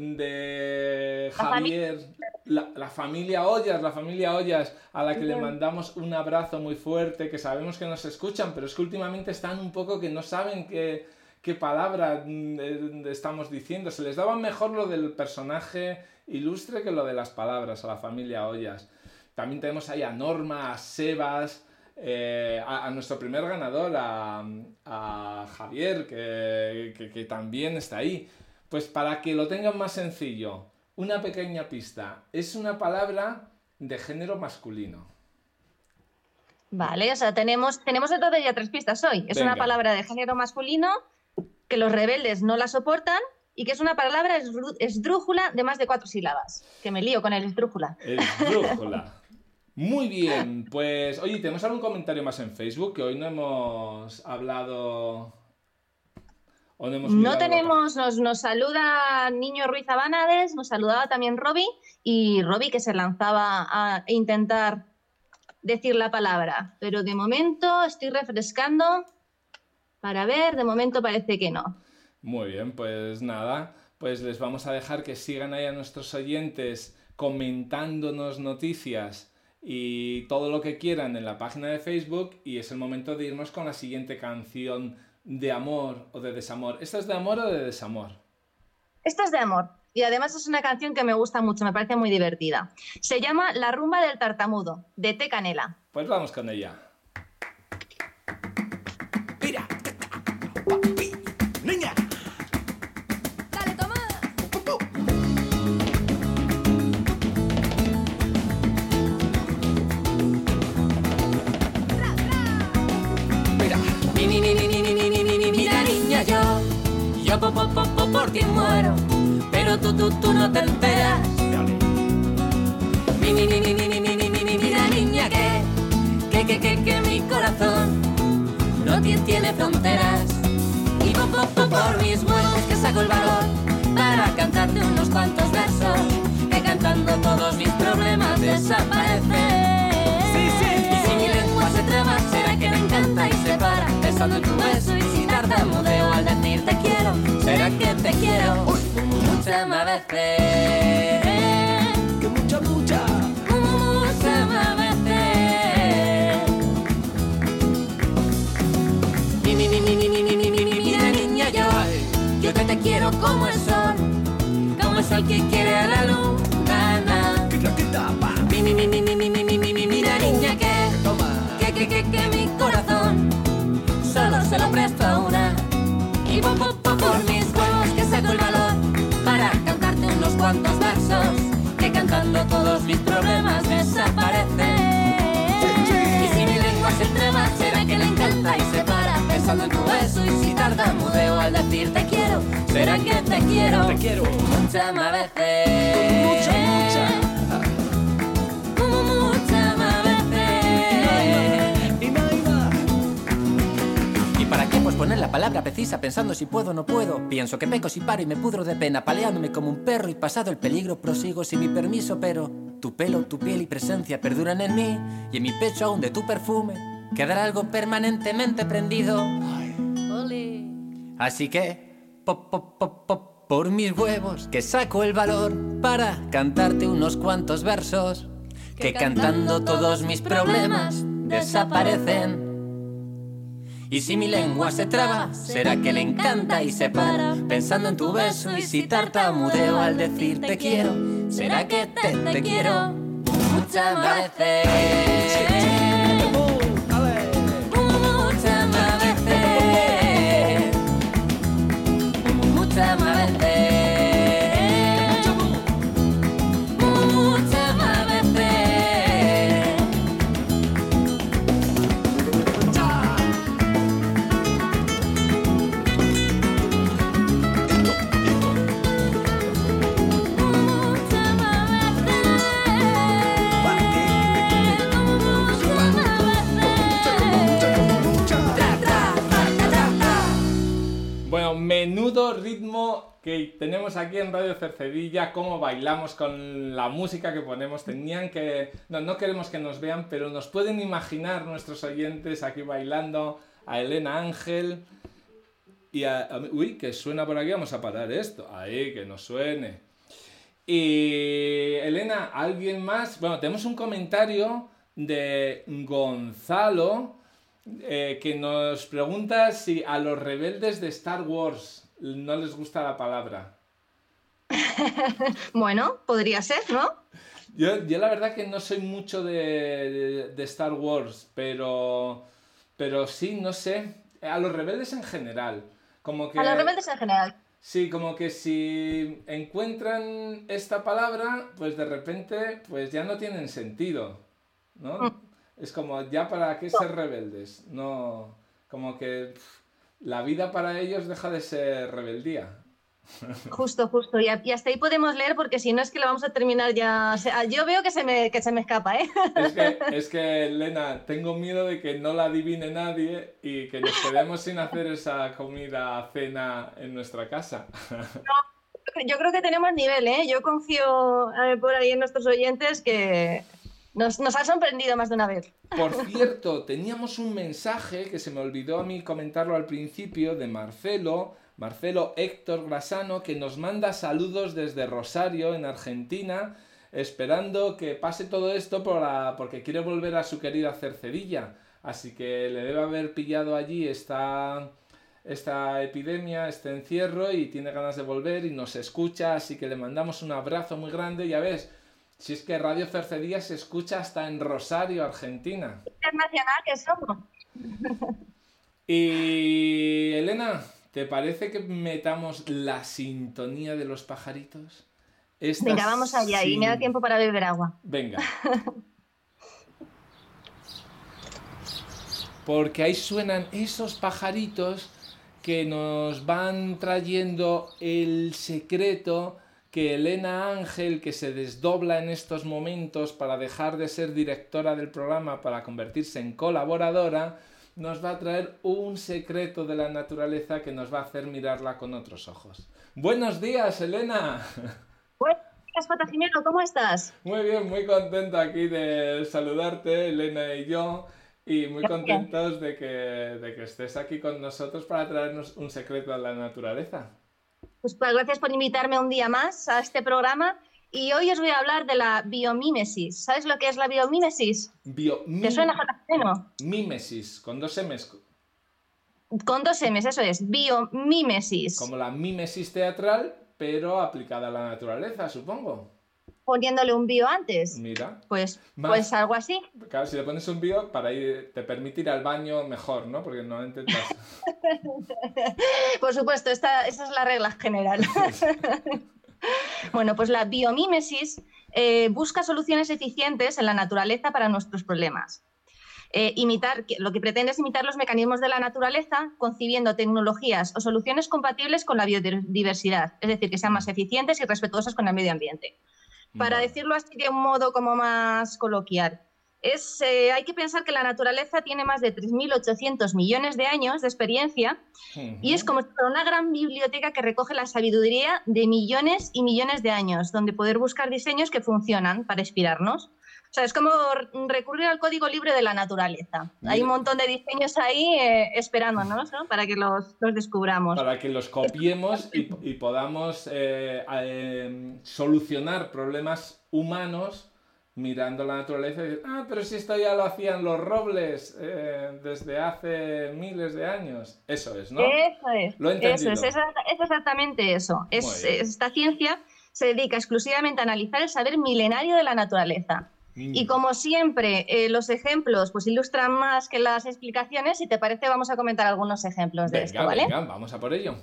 de La Javier, la, la familia Ollas, la familia Ollas, a la que le Ujú. mandamos un abrazo muy fuerte, que sabemos que nos escuchan, pero es que últimamente están un poco que no saben qué, qué palabra mm, eh, estamos diciendo. Se les daba mejor lo del personaje ilustre que lo de las palabras a la familia Ollas. También tenemos ahí a Norma, a Sebas, eh, a, a nuestro primer ganador, a, a Javier, que, que, que también está ahí. Pues para que lo tengan más sencillo, una pequeña pista. Es una palabra de género masculino. Vale, o sea, tenemos, tenemos entonces ya tres pistas hoy. Es Venga. una palabra de género masculino que los rebeldes no la soportan y que es una palabra esdrú- esdrújula de más de cuatro sílabas. Que me lío con el esdrújula. Esdrújula. Muy bien, pues oye, ¿tenemos algún comentario más en Facebook? Que hoy no hemos hablado... ¿O no hemos No mirado la tenemos, nos, nos saluda Niño Ruiz Abanades, nos saludaba también Robbie, y Robbie que se lanzaba a intentar decir la palabra. Pero de momento estoy refrescando para ver, de momento parece que no. Muy bien, pues nada, pues les vamos a dejar que sigan ahí a nuestros oyentes comentándonos noticias y todo lo que quieran en la página de Facebook, y es el momento de irnos con la siguiente canción de amor o de desamor. ¿Esta es de amor o de desamor? Esta es de amor y además es una canción que me gusta mucho, me parece muy divertida. Se llama La rumba del tartamudo, de Té Canela. Pues vamos con ella. Mira, papi, niña. Dale, toma. Mira, Mi, mi, mi, mi, mi, mi, mi, mi, mi, mi, mira niña, yo, yo po, po, po, po, por ti muero, pero tú, tú, tú no te enteras. Mi, mi, mi, mi, mi, mi, mi, mi, mi, mi, mira niña, que, que, que, que, que mi corazón no ti- tiene fronteras. Y po, po, po, por mis huevos que saco el valor para cantarte unos cuantos versos, que cantando todos mis problemas desaparecen. Y si mi lengua se traba, será que me encanta y se para pensando en tu beso. Y si tartamudeo al decir te quiero, será que te quiero muchas más veces. que mucha, mucha. Muchas más veces. Mi, mi, mi, mi, mi, mi, mi, mi, mi, mi, mira niña, yo, yo que te quiero como el sol, como el sol que quiere a la luna. Na. Quita, quita, pa. Mi, mi, mi, mi, mi, mi, mi, mi, mi, mi, mira niña, que Toma. que, que, que, que mi corazón solo se lo presto a una. Y po, po, po, por mis huevos que saco el valor para cantarte unos cuantos versos, que cantando todos mis problemas desaparecen. Y si mi lengua se traba, será que le encanta y se para pensando en tu beso. Y si tartamudeo al decir te quiero, será que te quiero quiero. Muchas más veces. Mucha, mucha. Muchas más veces. Y no hay más. ¿Y para qué? Pues poner la palabra precisa pensando si puedo o no puedo. Pienso que peco si paro y me pudro de pena, paleándome como un perro y pasado el peligro prosigo sin mi permiso, pero tu pelo, tu piel y presencia perduran en mí y en mi pecho aún de tu perfume quedará algo permanentemente prendido. Ole. Así que, pop, pop, pop, pop, por mis huevos, que saco el valor para cantarte unos cuantos versos, que cantando todos mis problemas desaparecen. Y si mi lengua se traba, será que le encanta y se para, pensando en tu beso. Y si tartamudeo al decir te quiero, será que te, te quiero muchas más veces. Muchas más veces. Muchas más veces. Muchas más veces. Bueno, menudo ritmo que tenemos aquí en Radio Cercedilla, cómo bailamos con la música que ponemos. Tenían que... No, no queremos que nos vean, pero nos pueden imaginar nuestros oyentes aquí bailando a Elena Ángel y a... a- Uy, que suena por aquí, vamos a parar esto. Ahí, que no suene. Y Elena, ¿alguien más? Bueno, tenemos un comentario de Gonzalo eh, que nos pregunta si a los rebeldes de Star Wars no les gusta la palabra. Bueno, podría ser, ¿no? Yo, yo la verdad que no soy mucho de, de- de Star Wars, pero, pero sí, no sé, a los rebeldes en general. Como que, A los rebeldes en general. sí, como que si encuentran esta palabra, pues de repente pues ya no tienen sentido, ¿no? Mm. Es como, ya para qué ser rebeldes, no, como que pf, la vida para ellos deja de ser rebeldía. Justo, justo. Y, a- y hasta ahí podemos leer porque si no es que lo vamos a terminar ya. O sea, yo veo que se me, que se me escapa, ¿eh? Es que, es que, Elena, tengo miedo de que no la adivine nadie y que nos quedemos sin hacer esa comida, cena en nuestra casa. Yo creo que tenemos nivel, ¿eh? Yo confío eh, por ahí en nuestros oyentes que nos, nos ha sorprendido más de una vez. Por cierto, teníamos un mensaje que se me olvidó a mí comentarlo al principio de Marcelo, Marcelo Héctor Grasano, que nos manda saludos desde Rosario, en Argentina, esperando que pase todo esto por la- porque quiere volver a su querida Cercedilla. Así que le debe haber pillado allí esta, esta epidemia, este encierro, y tiene ganas de volver y nos escucha, así que le mandamos un abrazo muy grande. Ya ves, si es que Radio Cercedilla se escucha hasta en Rosario, Argentina. Internacional que somos. Y Elena, ¿te parece que metamos la sintonía de los pajaritos? Esta Venga, vamos allá y me da sin- tiempo para beber agua. Venga. Porque ahí suenan esos pajaritos que nos van trayendo el secreto que Elena Ángel, que se desdobla en estos momentos para dejar de ser directora del programa para convertirse en colaboradora, nos va a traer un secreto de la naturaleza que nos va a hacer mirarla con otros ojos. Buenos días, Elena. Buenos días, Jota Jimeno, ¿cómo estás? Muy bien, muy contento aquí de saludarte, Elena y yo, y muy contentos de que, de que estés aquí con nosotros para traernos un secreto de la naturaleza. Pues, pues gracias por invitarme un día más a este programa y hoy os voy a hablar de la biomímesis. ¿Sabes lo que es la biomímesis? ¿Te suena, Jota Jimeno? Mímesis, con dos M's, Con dos M's, eso es, biomímesis. como la mímesis teatral, pero aplicada a la naturaleza, supongo. Poniéndole un bio antes. Mira. Pues, Más- pues algo así. Claro, si le pones un bio, para ir, te permite ir al baño mejor, ¿no? Porque no intentas... Por supuesto, esta, esa es la regla general. Bueno, pues la biomímesis eh, busca soluciones eficientes en la naturaleza para nuestros problemas. Eh, imitar, lo que pretende es imitar los mecanismos de la naturaleza, concibiendo tecnologías o soluciones compatibles con la biodiversidad, es decir, que sean más eficientes y respetuosas con el medio ambiente. Para decirlo así de un modo como más coloquial, es, eh, hay que pensar que la naturaleza tiene más de tres mil ochocientos millones de años de experiencia uh-huh. y es como una gran biblioteca que recoge la sabiduría de millones y millones de años, donde poder buscar diseños que funcionan para inspirarnos. O sea, es como recurrir al código libre de la naturaleza. Mira. Hay un montón de diseños ahí eh, esperándonos, ¿no? Para que los, los descubramos. Para que los copiemos y, y podamos eh, eh, solucionar problemas humanos mirando la naturaleza y decir, ah, pero si esto ya lo hacían los robles eh, desde hace miles de años. Eso es, ¿no? Eso es. Lo he entendido. Eso es, es, es exactamente eso. Es, esta ciencia se dedica exclusivamente a analizar el saber milenario de la naturaleza. Mm. Y como siempre, eh, los ejemplos pues ilustran más que las explicaciones. Si te parece, vamos a comentar algunos ejemplos de venga, esto, ¿vale? Venga, vamos a por ello.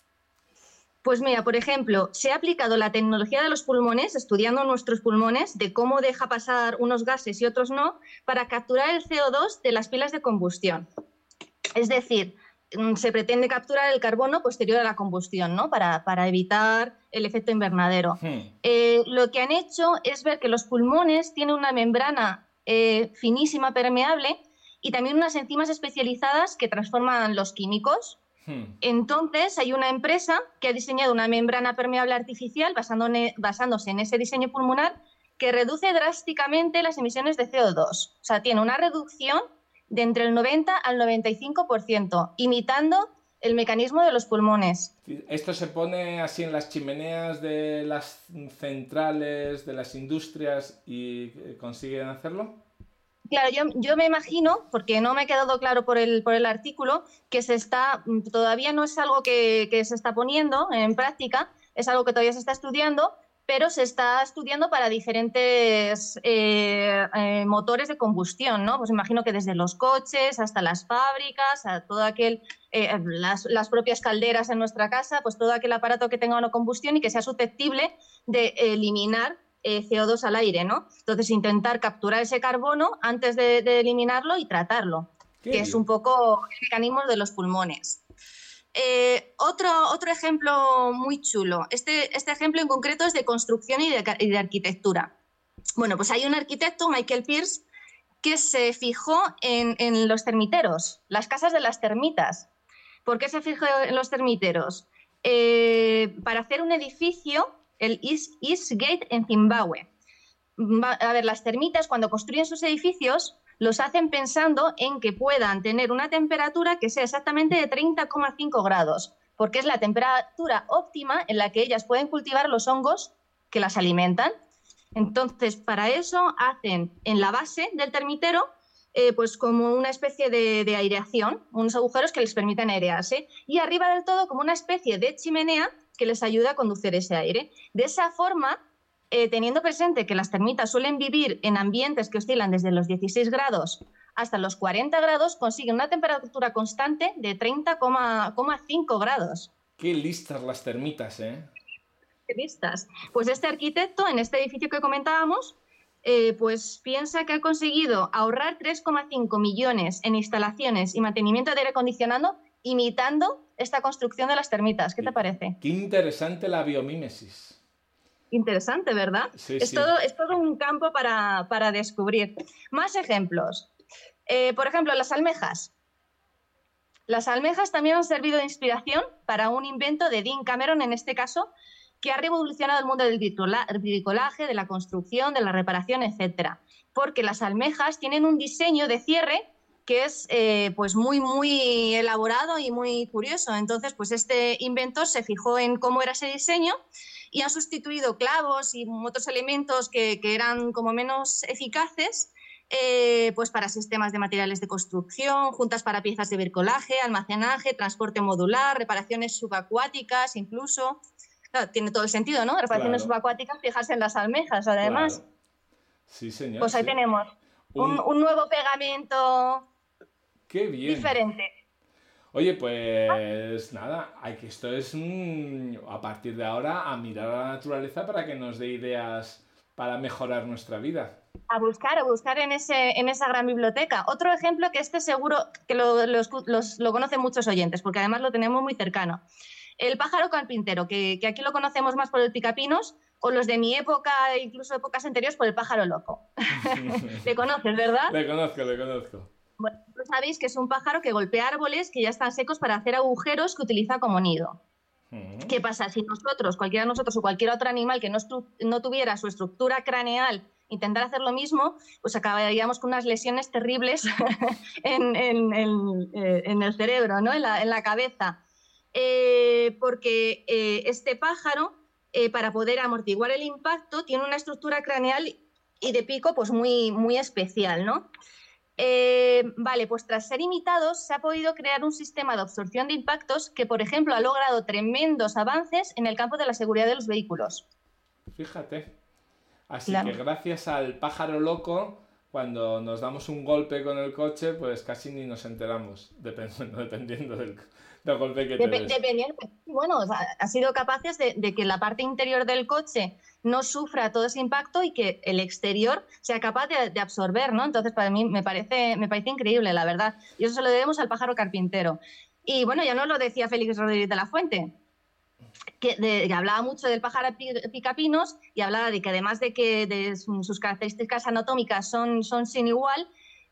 Pues mira, por ejemplo, se ha aplicado la tecnología de los pulmones, estudiando nuestros pulmones, de cómo deja pasar unos gases y otros no, para capturar el C O dos de las pilas de combustión. Es decir, se pretende capturar el carbono posterior a la combustión, ¿no? Para, para evitar el efecto invernadero. Hmm. Eh, lo que han hecho es ver que los pulmones tienen una membrana eh, finísima, permeable, y también unas enzimas especializadas que transforman los químicos. Entonces, hay una empresa que ha diseñado una membrana permeable artificial basándose en ese diseño pulmonar que reduce drásticamente las emisiones de C O dos. O sea, tiene una reducción de entre el noventa al noventa y cinco por ciento, imitando el mecanismo de los pulmones. ¿Esto se pone así en las chimeneas de las centrales, de las industrias y consiguen hacerlo? Claro, yo, yo me imagino, porque no me ha quedado claro por el, por el artículo, que se está, todavía no es algo que, que se está poniendo en práctica, es algo que todavía se está estudiando, pero se está estudiando para diferentes eh, eh, motores de combustión, ¿no? Pues imagino que desde los coches hasta las fábricas, a todo aquel, eh, las, las propias calderas en nuestra casa, pues todo aquel aparato que tenga una combustión y que sea susceptible de eliminar Eh, C O dos al aire, ¿no? Entonces, intentar capturar ese carbono antes de, de eliminarlo y tratarlo, que bien. Es un poco el mecanismo de los pulmones. Eh, otro, otro ejemplo muy chulo. Este, este ejemplo en concreto es de construcción y de, y de arquitectura. Bueno, pues hay un arquitecto, Michael Pierce, que se fijó en, en los termiteros, las casas de las termitas. ¿Por qué se fijó en los termiteros? Eh, para hacer un edificio, el East, Eastgate en Zimbabue. A ver, las termitas cuando construyen sus edificios los hacen pensando en que puedan tener una temperatura que sea exactamente de treinta coma cinco grados, porque es la temperatura óptima en la que ellas pueden cultivar los hongos que las alimentan. Entonces, para eso hacen en la base del termitero eh, pues como una especie de, de aireación, unos agujeros que les permitan airearse, y arriba del todo como una especie de chimenea que les ayuda a conducir ese aire. De esa forma, eh, teniendo presente que las termitas suelen vivir en ambientes que oscilan desde los dieciséis grados hasta los cuarenta grados, consiguen una temperatura constante de treinta coma cinco grados. Qué listas las termitas, ¿eh? Qué listas. Pues este arquitecto, en este edificio que comentábamos, eh, pues piensa que ha conseguido ahorrar tres coma cinco millones en instalaciones y mantenimiento de aire acondicionado, imitando esta construcción de las termitas. ¿Qué te parece? Qué interesante la biomímesis. Interesante, ¿verdad? Sí, es, sí. Todo, es todo un campo para, para descubrir. Más ejemplos. Eh, por ejemplo, las almejas. Las almejas también han servido de inspiración para un invento de Dean Cameron, en este caso, que ha revolucionado el mundo del bricolaje, de la construcción, de la reparación, etcétera. Porque las almejas tienen un diseño de cierre que es eh, pues muy, muy elaborado y muy curioso. Entonces, pues este inventor se fijó en cómo era ese diseño y ha sustituido clavos y otros elementos que, que eran como menos eficaces eh, pues para sistemas de materiales de construcción, juntas para piezas de bricolaje, almacenaje, transporte modular, reparaciones subacuáticas incluso. Claro, tiene todo el sentido, ¿no? Reparaciones Claro. subacuáticas, fijarse en las almejas, además. Claro. Sí, señor. Pues ahí sí. tenemos un, Un- un nuevo pegamento Qué bien. diferente. Oye, pues nada, hay que esto es mm, a partir de ahora a mirar a la naturaleza para que nos dé ideas para mejorar nuestra vida. A buscar, a buscar en, ese, en esa gran biblioteca. Otro ejemplo que este seguro que lo, lo, los, lo conocen muchos oyentes, porque además lo tenemos muy cercano. El pájaro carpintero, que, que aquí lo conocemos más por el picapinos, o los de mi época, incluso épocas anteriores, por el pájaro loco. Le conoces, ¿verdad? Le conozco, le conozco. Bueno, pues sabéis que es un pájaro que golpea árboles que ya están secos para hacer agujeros que utiliza como nido. Uh-huh. ¿Qué pasa? Si nosotros, cualquiera de nosotros o cualquier otro animal que no, no tuviera su estructura craneal intentar hacer lo mismo, pues acabaríamos con unas lesiones terribles en, en, en, en el cerebro, ¿no? en, la, en la cabeza. Eh, porque eh, este pájaro, eh, para poder amortiguar el impacto, tiene una estructura craneal y de pico pues muy, muy especial, ¿no? Eh, vale, pues tras ser imitados se ha podido crear un sistema de absorción de impactos que, por ejemplo, ha logrado tremendos avances en el campo de la seguridad de los vehículos. Fíjate. Así claro. que gracias al pájaro loco, cuando nos damos un golpe con el coche, pues casi ni nos enteramos, dependiendo, dependiendo del, del golpe que te Dep- des. Dependiendo, bueno, o sea, han sido capaces de, de que la parte interior del coche no sufra todo ese impacto y que el exterior sea capaz de, de absorber, ¿no? Entonces, para mí me parece, me parece increíble, la verdad. Y eso se lo debemos al pájaro carpintero. Y bueno, ya nos lo decía Félix Rodríguez de la Fuente, que, de, que hablaba mucho del pájaro picapinos y hablaba de que además de que de sus características anatómicas son, son sin igual,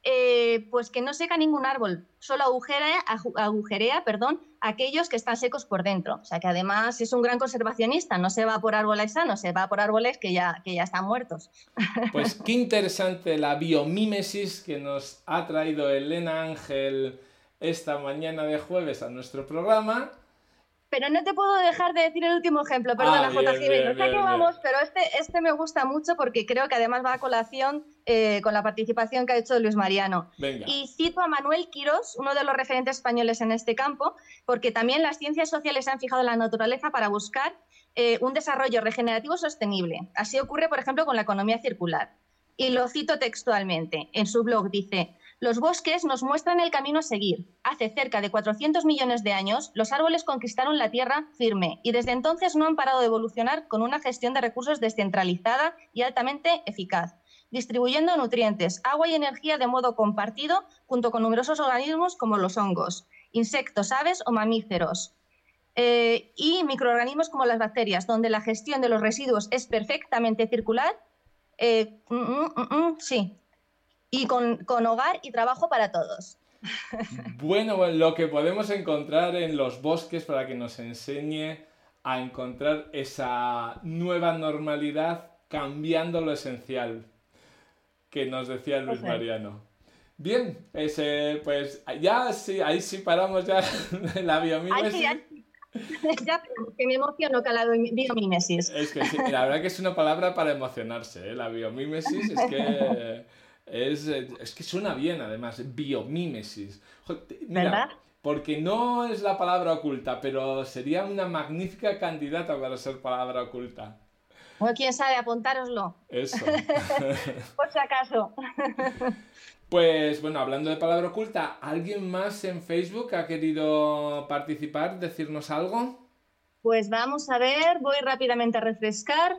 eh, pues que no seca ningún árbol, solo agujerea, agujerea perdón, aquellos que están secos por dentro. O sea que además es un gran conservacionista, no se va por árboles sanos, se va por árboles que ya, que ya están muertos. Pues qué interesante la biomímesis que nos ha traído Elena Ángel esta mañana de jueves a nuestro programa. Pero no te puedo dejar de decir el último ejemplo, perdona, ah, J. Jiménez. O sea que vamos, pero este, este me gusta mucho porque creo que además va a colación eh, con la participación que ha hecho Luis Mariano. Venga. Y cito a Manuel Quirós, uno de los referentes españoles en este campo, porque también las ciencias sociales se han fijado en la naturaleza para buscar eh, un desarrollo regenerativo sostenible. Así ocurre, por ejemplo, con la economía circular. Y lo cito textualmente. En su blog dice: los bosques nos muestran el camino a seguir. Hace cerca de cuatrocientos millones de años, los árboles conquistaron la tierra firme y desde entonces no han parado de evolucionar con una gestión de recursos descentralizada y altamente eficaz, distribuyendo nutrientes, agua y energía de modo compartido junto con numerosos organismos como los hongos, insectos, aves o mamíferos. Eh, y microorganismos como las bacterias, donde la gestión de los residuos es perfectamente circular. Eh, mm, mm, mm, mm, sí. Y con, con hogar y trabajo para todos. Bueno, lo que podemos encontrar en los bosques para que nos enseñe a encontrar esa nueva normalidad cambiando lo esencial que nos decía Luis Mariano. Bien, ese, pues ya sí, ahí sí paramos ya la biomímesis. Ay, sí, ya, que me emociono con la biomímesis. Es que sí, la verdad que es una palabra para emocionarse, ¿eh? La biomímesis es que... Es, es que suena bien, además, biomímesis. Mira, ¿verdad? Porque no es la palabra oculta, pero sería una magnífica candidata para ser palabra oculta. Bueno, quién sabe, apuntároslo. Eso. Por si acaso. Pues bueno, hablando de palabra oculta, ¿alguien más en Facebook ha querido participar, decirnos algo? Pues vamos a ver, voy rápidamente a refrescar.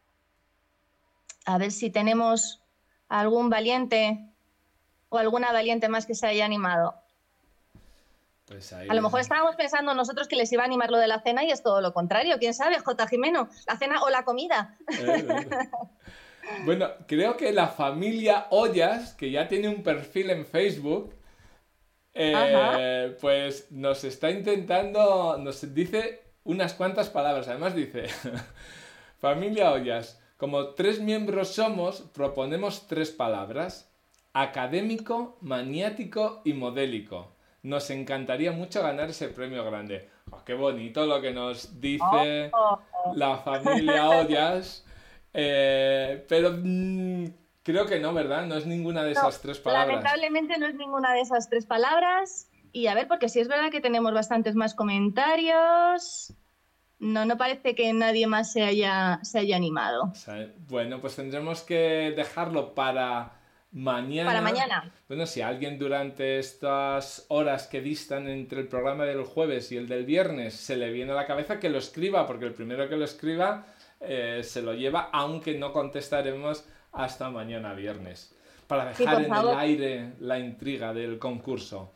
A ver si tenemos algún valiente o alguna valiente más que se haya animado. Pues ahí... A lo mejor estábamos pensando nosotros que les iba a animar lo de la cena y es todo lo contrario. ¿Quién sabe, J. Jimeno? La cena o la comida. Eh, eh. Bueno, creo que la familia Ollas, que ya tiene un perfil en Facebook, eh, pues nos está intentando, nos dice unas cuantas palabras. Además dice, familia Ollas, como tres miembros somos, proponemos tres palabras: académico, maniático y modélico. Nos encantaría mucho ganar ese premio grande. Oh, qué bonito lo que nos dice oh, oh. la familia Ollas. Eh, pero mmm, creo que no, ¿verdad? No es ninguna de esas no, tres palabras. Lamentablemente no es ninguna de esas tres palabras. Y a ver, porque sí es verdad que tenemos bastantes más comentarios... No, no parece que nadie más se haya, se haya animado. O sea, bueno, pues tendremos que dejarlo para mañana. Para mañana. Bueno, si alguien durante estas horas que distan entre el programa del jueves y el del viernes se le viene a la cabeza, que lo escriba, porque el primero que lo escriba eh, se lo lleva, aunque no contestaremos hasta mañana viernes, para Sí, dejar por en favor. el aire la intriga del concurso.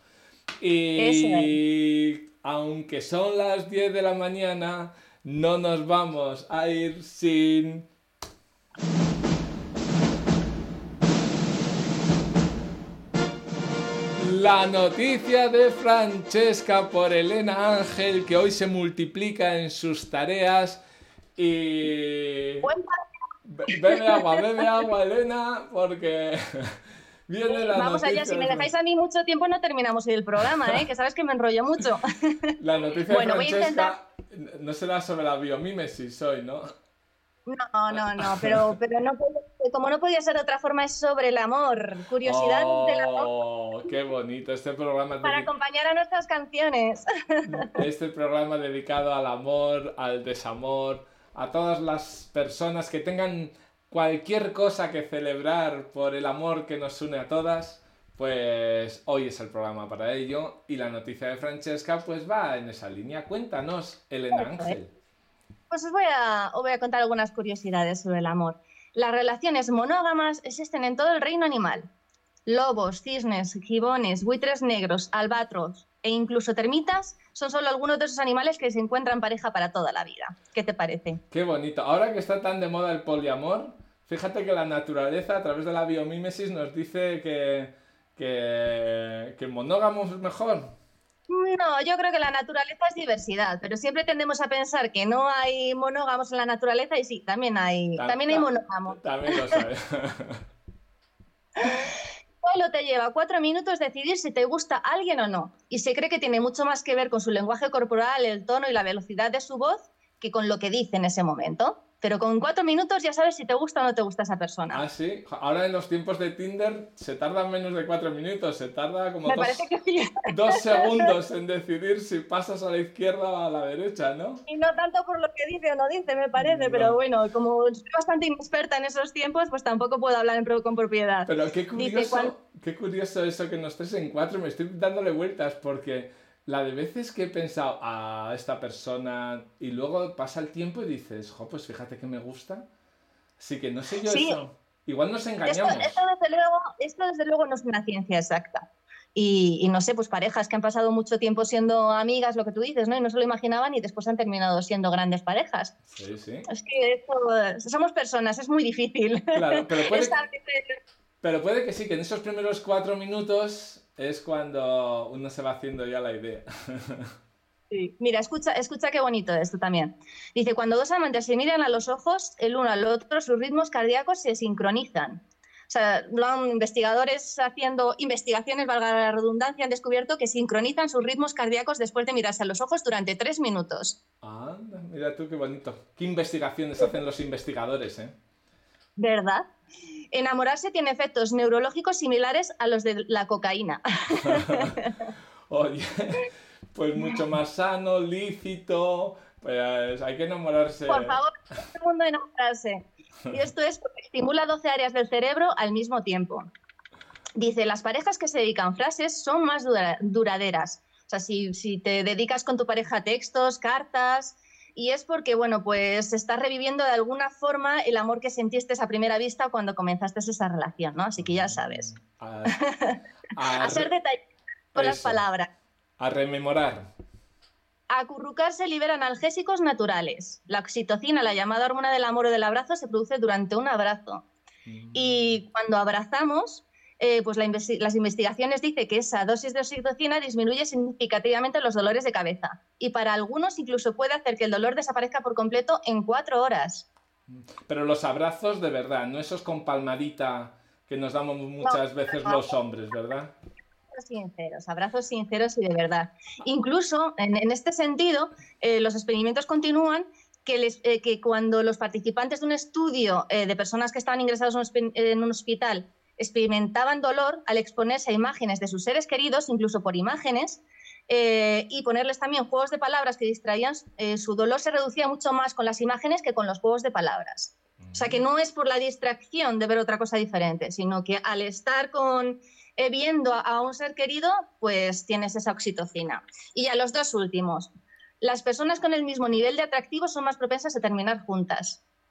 Y aunque son las diez de la mañana, no nos vamos a ir sin... La noticia de Francesca por Elena Ángel, que hoy se multiplica en sus tareas y... Be- Bebe agua, bebe agua, Elena, porque viene la Vamos noticia... allá, si me de- dejáis a mí mucho tiempo no terminamos el programa, ¿eh? Que sabes que me enrollo mucho. La noticia Bueno, de voy a Francesca no será sobre la biomímesis hoy, ¿no? No, no, no, pero, pero no, puede- como no podía ser de otra forma, es sobre el amor, curiosidades del amor Oh, qué bonito. Este programa, para dedi- acompañar a nuestras canciones. este programa dedicado al amor, al desamor, a todas las personas que tengan cualquier cosa que celebrar por el amor que nos une a todas, pues hoy es el programa para ello. Y la noticia de Francesca pues va en esa línea. Cuéntanos, Elena Ángel. Pues os voy, a, os voy a contar algunas curiosidades sobre el amor. Las relaciones monógamas existen en todo el reino animal. Lobos, cisnes, gibones, buitres negros, albatros e incluso termitas son solo algunos de esos animales que se encuentran pareja para toda la vida. ¿Qué te parece? Qué bonito. Ahora que está tan de moda el poliamor, fíjate que la naturaleza a través de la biomímesis nos dice que, que, que monógamo es mejor. No, yo creo que la naturaleza es diversidad, pero siempre tendemos a pensar que no hay monógamos en la naturaleza y sí, también hay, Ta- también hay ta- monógamos. También lo sabes. Solo te lleva cuatro minutos decidir si te gusta alguien o no. Y se cree que tiene mucho más que ver con su lenguaje corporal, el tono y la velocidad de su voz que con lo que dice en ese momento. Pero con cuatro minutos ya sabes si te gusta o no te gusta esa persona. Ah, sí. Ahora en los tiempos de Tinder se tardan menos de cuatro minutos. Se tarda como Me dos, parece que sí. dos segundos en decidir si pasas a la izquierda o a la derecha, ¿no? Y no tanto por lo que dice o no dice, me parece, No. pero bueno, como soy bastante inexperta en esos tiempos, pues tampoco puedo hablar en pro- con propiedad. Pero qué Dice, curioso, cuan- qué curioso eso que nos tres en cuatro. Me estoy dándole vueltas porque la de veces que he pensado a esta persona y luego pasa el tiempo y dices, jo, pues fíjate que me gusta. Así que no sé yo Sí. eso. Igual nos Esto, engañamos. esto, desde luego, esto desde luego no es una ciencia exacta. Y, y no sé, pues parejas que han pasado mucho tiempo siendo amigas, lo que tú dices, ¿no? Y no se lo imaginaban y después han terminado siendo grandes parejas. Sí, sí. Es que esto, somos personas, es muy difícil. Claro, pero puede, Estar- pero puede que sí, que en esos primeros cuatro minutos es cuando uno se va haciendo ya la idea. Sí. Mira, escucha, escucha qué bonito esto también. Dice, cuando dos amantes se miran a los ojos, el uno al otro, sus ritmos cardíacos se sincronizan. O sea, lo han- investigadores haciendo investigaciones, valga la redundancia, han descubierto que sincronizan sus ritmos cardíacos después de mirarse a los ojos durante tres minutos. Anda, mira tú qué bonito. Qué investigaciones hacen los investigadores, ¿eh? ¿Verdad? Enamorarse tiene efectos neurológicos similares a los de la cocaína. Oye, pues mucho más sano, lícito, pues hay que enamorarse. Por favor, todo el mundo enamorarse. Y esto es porque estimula doce áreas del cerebro al mismo tiempo. Dice, las parejas que se dedican frases son más dura- duraderas. O sea, si, si te dedicas con tu pareja textos, cartas, y es porque, bueno, pues estás reviviendo de alguna forma el amor que sentiste a primera vista cuando comenzaste esa relación, ¿no? Así que ya sabes. A, a A ser re- detallado con las eso. palabras. a rememorar. Acurrucarse libera analgésicos naturales. La oxitocina, la llamada hormona del amor o del abrazo, se produce durante un abrazo. Y cuando abrazamos, eh, pues la investi- las investigaciones dicen que esa dosis de oxitocina disminuye significativamente los dolores de cabeza. Y para algunos incluso puede hacer que el dolor desaparezca por completo en cuatro horas. Pero los abrazos de verdad, no esos con palmadita que nos damos muchas veces los hombres, ¿verdad? Abrazos sinceros, abrazos sinceros y de verdad. Incluso, en, en este sentido, eh, los experimentos continúan que, les, eh, que cuando los participantes de un estudio eh, de personas que estaban ingresados en un, hospi- en un hospital experimentaban dolor al exponerse a imágenes de sus seres queridos, incluso por imágenes, eh, y ponerles también juegos de palabras que distraían, eh, su dolor se reducía mucho más con las imágenes que con los juegos de palabras. O sea, que no es por la distracción de ver otra cosa diferente, sino que al estar con, eh, viendo a, a un ser querido, pues tienes esa oxitocina. Y a los dos últimos. Las personas con el mismo nivel de atractivo son más propensas a terminar juntas.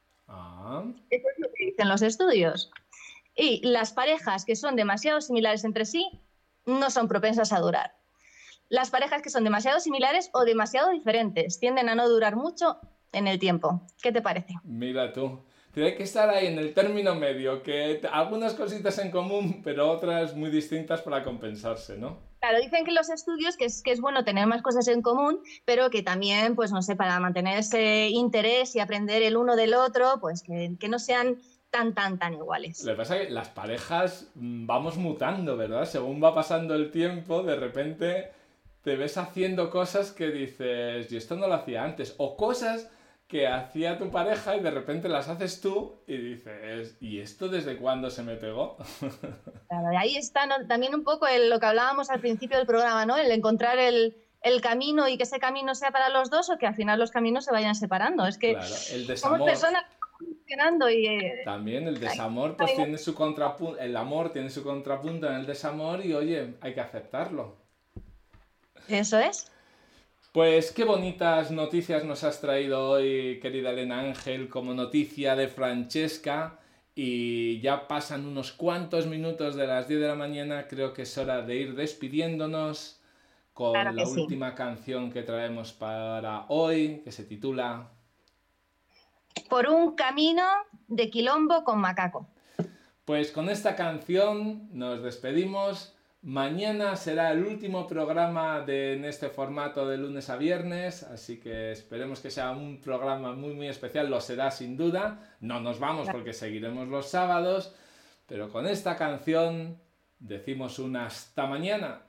Ajá. Eso es lo que dicen los estudios. Y las parejas que son demasiado similares entre sí no son propensas a durar. Las parejas que son demasiado similares o demasiado diferentes tienden a no durar mucho en el tiempo. ¿Qué te parece? Mira tú. Tiene que estar ahí en el término medio, que algunas cositas en común, pero otras muy distintas para compensarse, ¿no? Claro, dicen que los estudios que es, que es bueno tener más cosas en común, pero que también, pues no sé, para mantener ese interés y aprender el uno del otro, pues que, que no sean tan, tan, tan iguales. Lo que pasa es que las parejas vamos mutando, ¿verdad? Según va pasando el tiempo, de repente te ves haciendo cosas que dices, y esto no lo hacía antes, o cosas que hacía tu pareja y de repente las haces tú y dices, ¿y esto desde cuándo se me pegó? Claro, de ahí está, ¿no? También un poco el, lo que hablábamos al principio del programa, ¿no? El encontrar el, el camino y que ese camino sea para los dos o que al final los caminos se vayan separando. Es que claro, el desamor. somos personas funcionando y... Eh, También el desamor pues tiene su contrapunto, el amor tiene su contrapunto en el desamor y oye, hay que aceptarlo. Eso es. Pues qué bonitas noticias nos has traído hoy, querida Elena Ángel, como noticia de Francesca. Y ya pasan unos cuantos minutos de las diez de la mañana, creo que es hora de ir despidiéndonos con claro la sí. última canción que traemos para hoy, que se titula Por un camino de quilombo con macaco. Pues con esta canción nos despedimos. Mañana será el último programa de, en este formato de lunes a viernes, así que esperemos que sea un programa muy muy especial, lo será sin duda. No nos vamos porque seguiremos los sábados, pero con esta canción decimos un hasta mañana.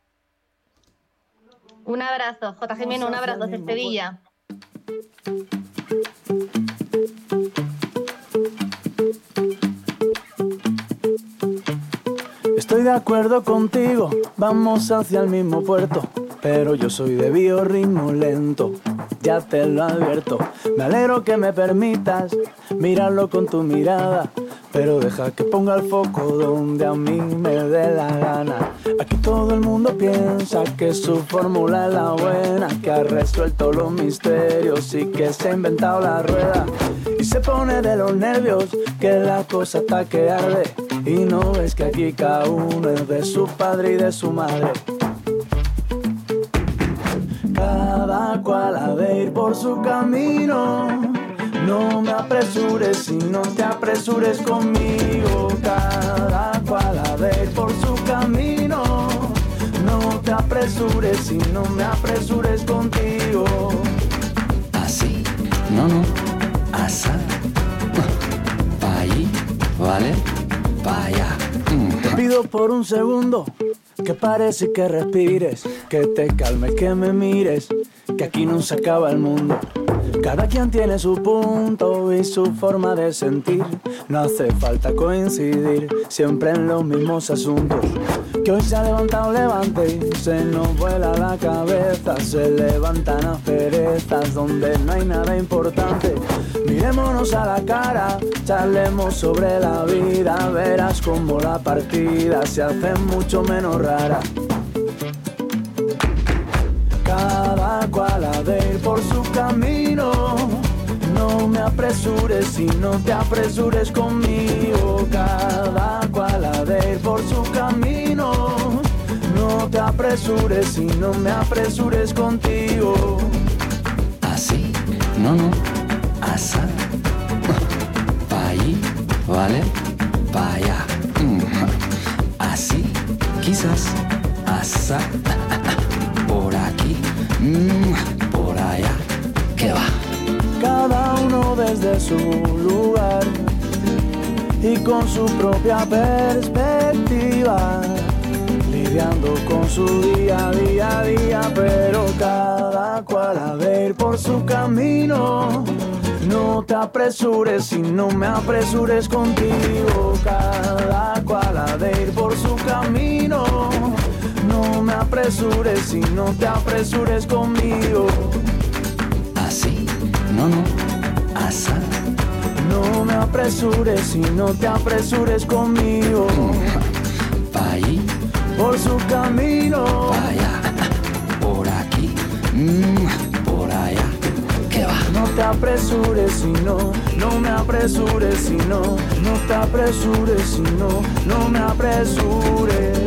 Un abrazo, J. Jimeno, un abrazo desde Sevilla. Estoy de acuerdo contigo, vamos hacia el mismo puerto, pero yo soy de biorritmo lento, ya te lo advierto. Me alegro que me permitas mirarlo con tu mirada, pero deja que ponga el foco donde a mí me dé la gana. Aquí todo el mundo piensa que su fórmula es la buena, que ha resuelto los misterios y que se ha inventado la rueda. Y se pone de los nervios que la cosa está que arde, y no ves que aquí cada uno es de su padre y de su madre. Cada cual ha de ir por su camino, no me apresures si no te apresures conmigo. Cada cual ha de ir por su camino, no te apresures si no me apresures contigo. Así, no, no, asá, pa' allí, ¿vale? Pa' allá. Te pido por un segundo que pares y que respires, que te calmes, que me mires, que aquí no se acaba el mundo. Cada quien tiene su punto y su forma de sentir. No hace falta coincidir siempre en los mismos asuntos. Que hoy se ha levantado levante y se nos vuela la cabeza. Se levantan asperezas donde no hay nada importante. Mirémonos a la cara, charlemos sobre la vida. Verás como la partida se hace mucho menos rara. Cada cual ha de ir por su camino, no me apresures si no te apresures conmigo. Cada cual ha de ir por su camino, no te apresures si no me apresures contigo. Así, no, no, asá, pa' allí, ¿vale? Pa' allá. Así, quizás, asá, por aquí, por allá, ¿qué va? Cada uno desde su lugar y con su propia perspectiva, lidiando con su día, día, día, pero cada cual ha de ir por su camino. No te apresures si no me apresures contigo. Cada cual ha de ir por su camino. No me apresures si no te apresures conmigo. Así, no, no, asá. No me apresures si no te apresures conmigo. Pa' allí, por su camino. Pa' allá, por aquí, por allá, ¿qué va? No te apresures si no, no me apresures si no, no te apresures si no, no me apresures.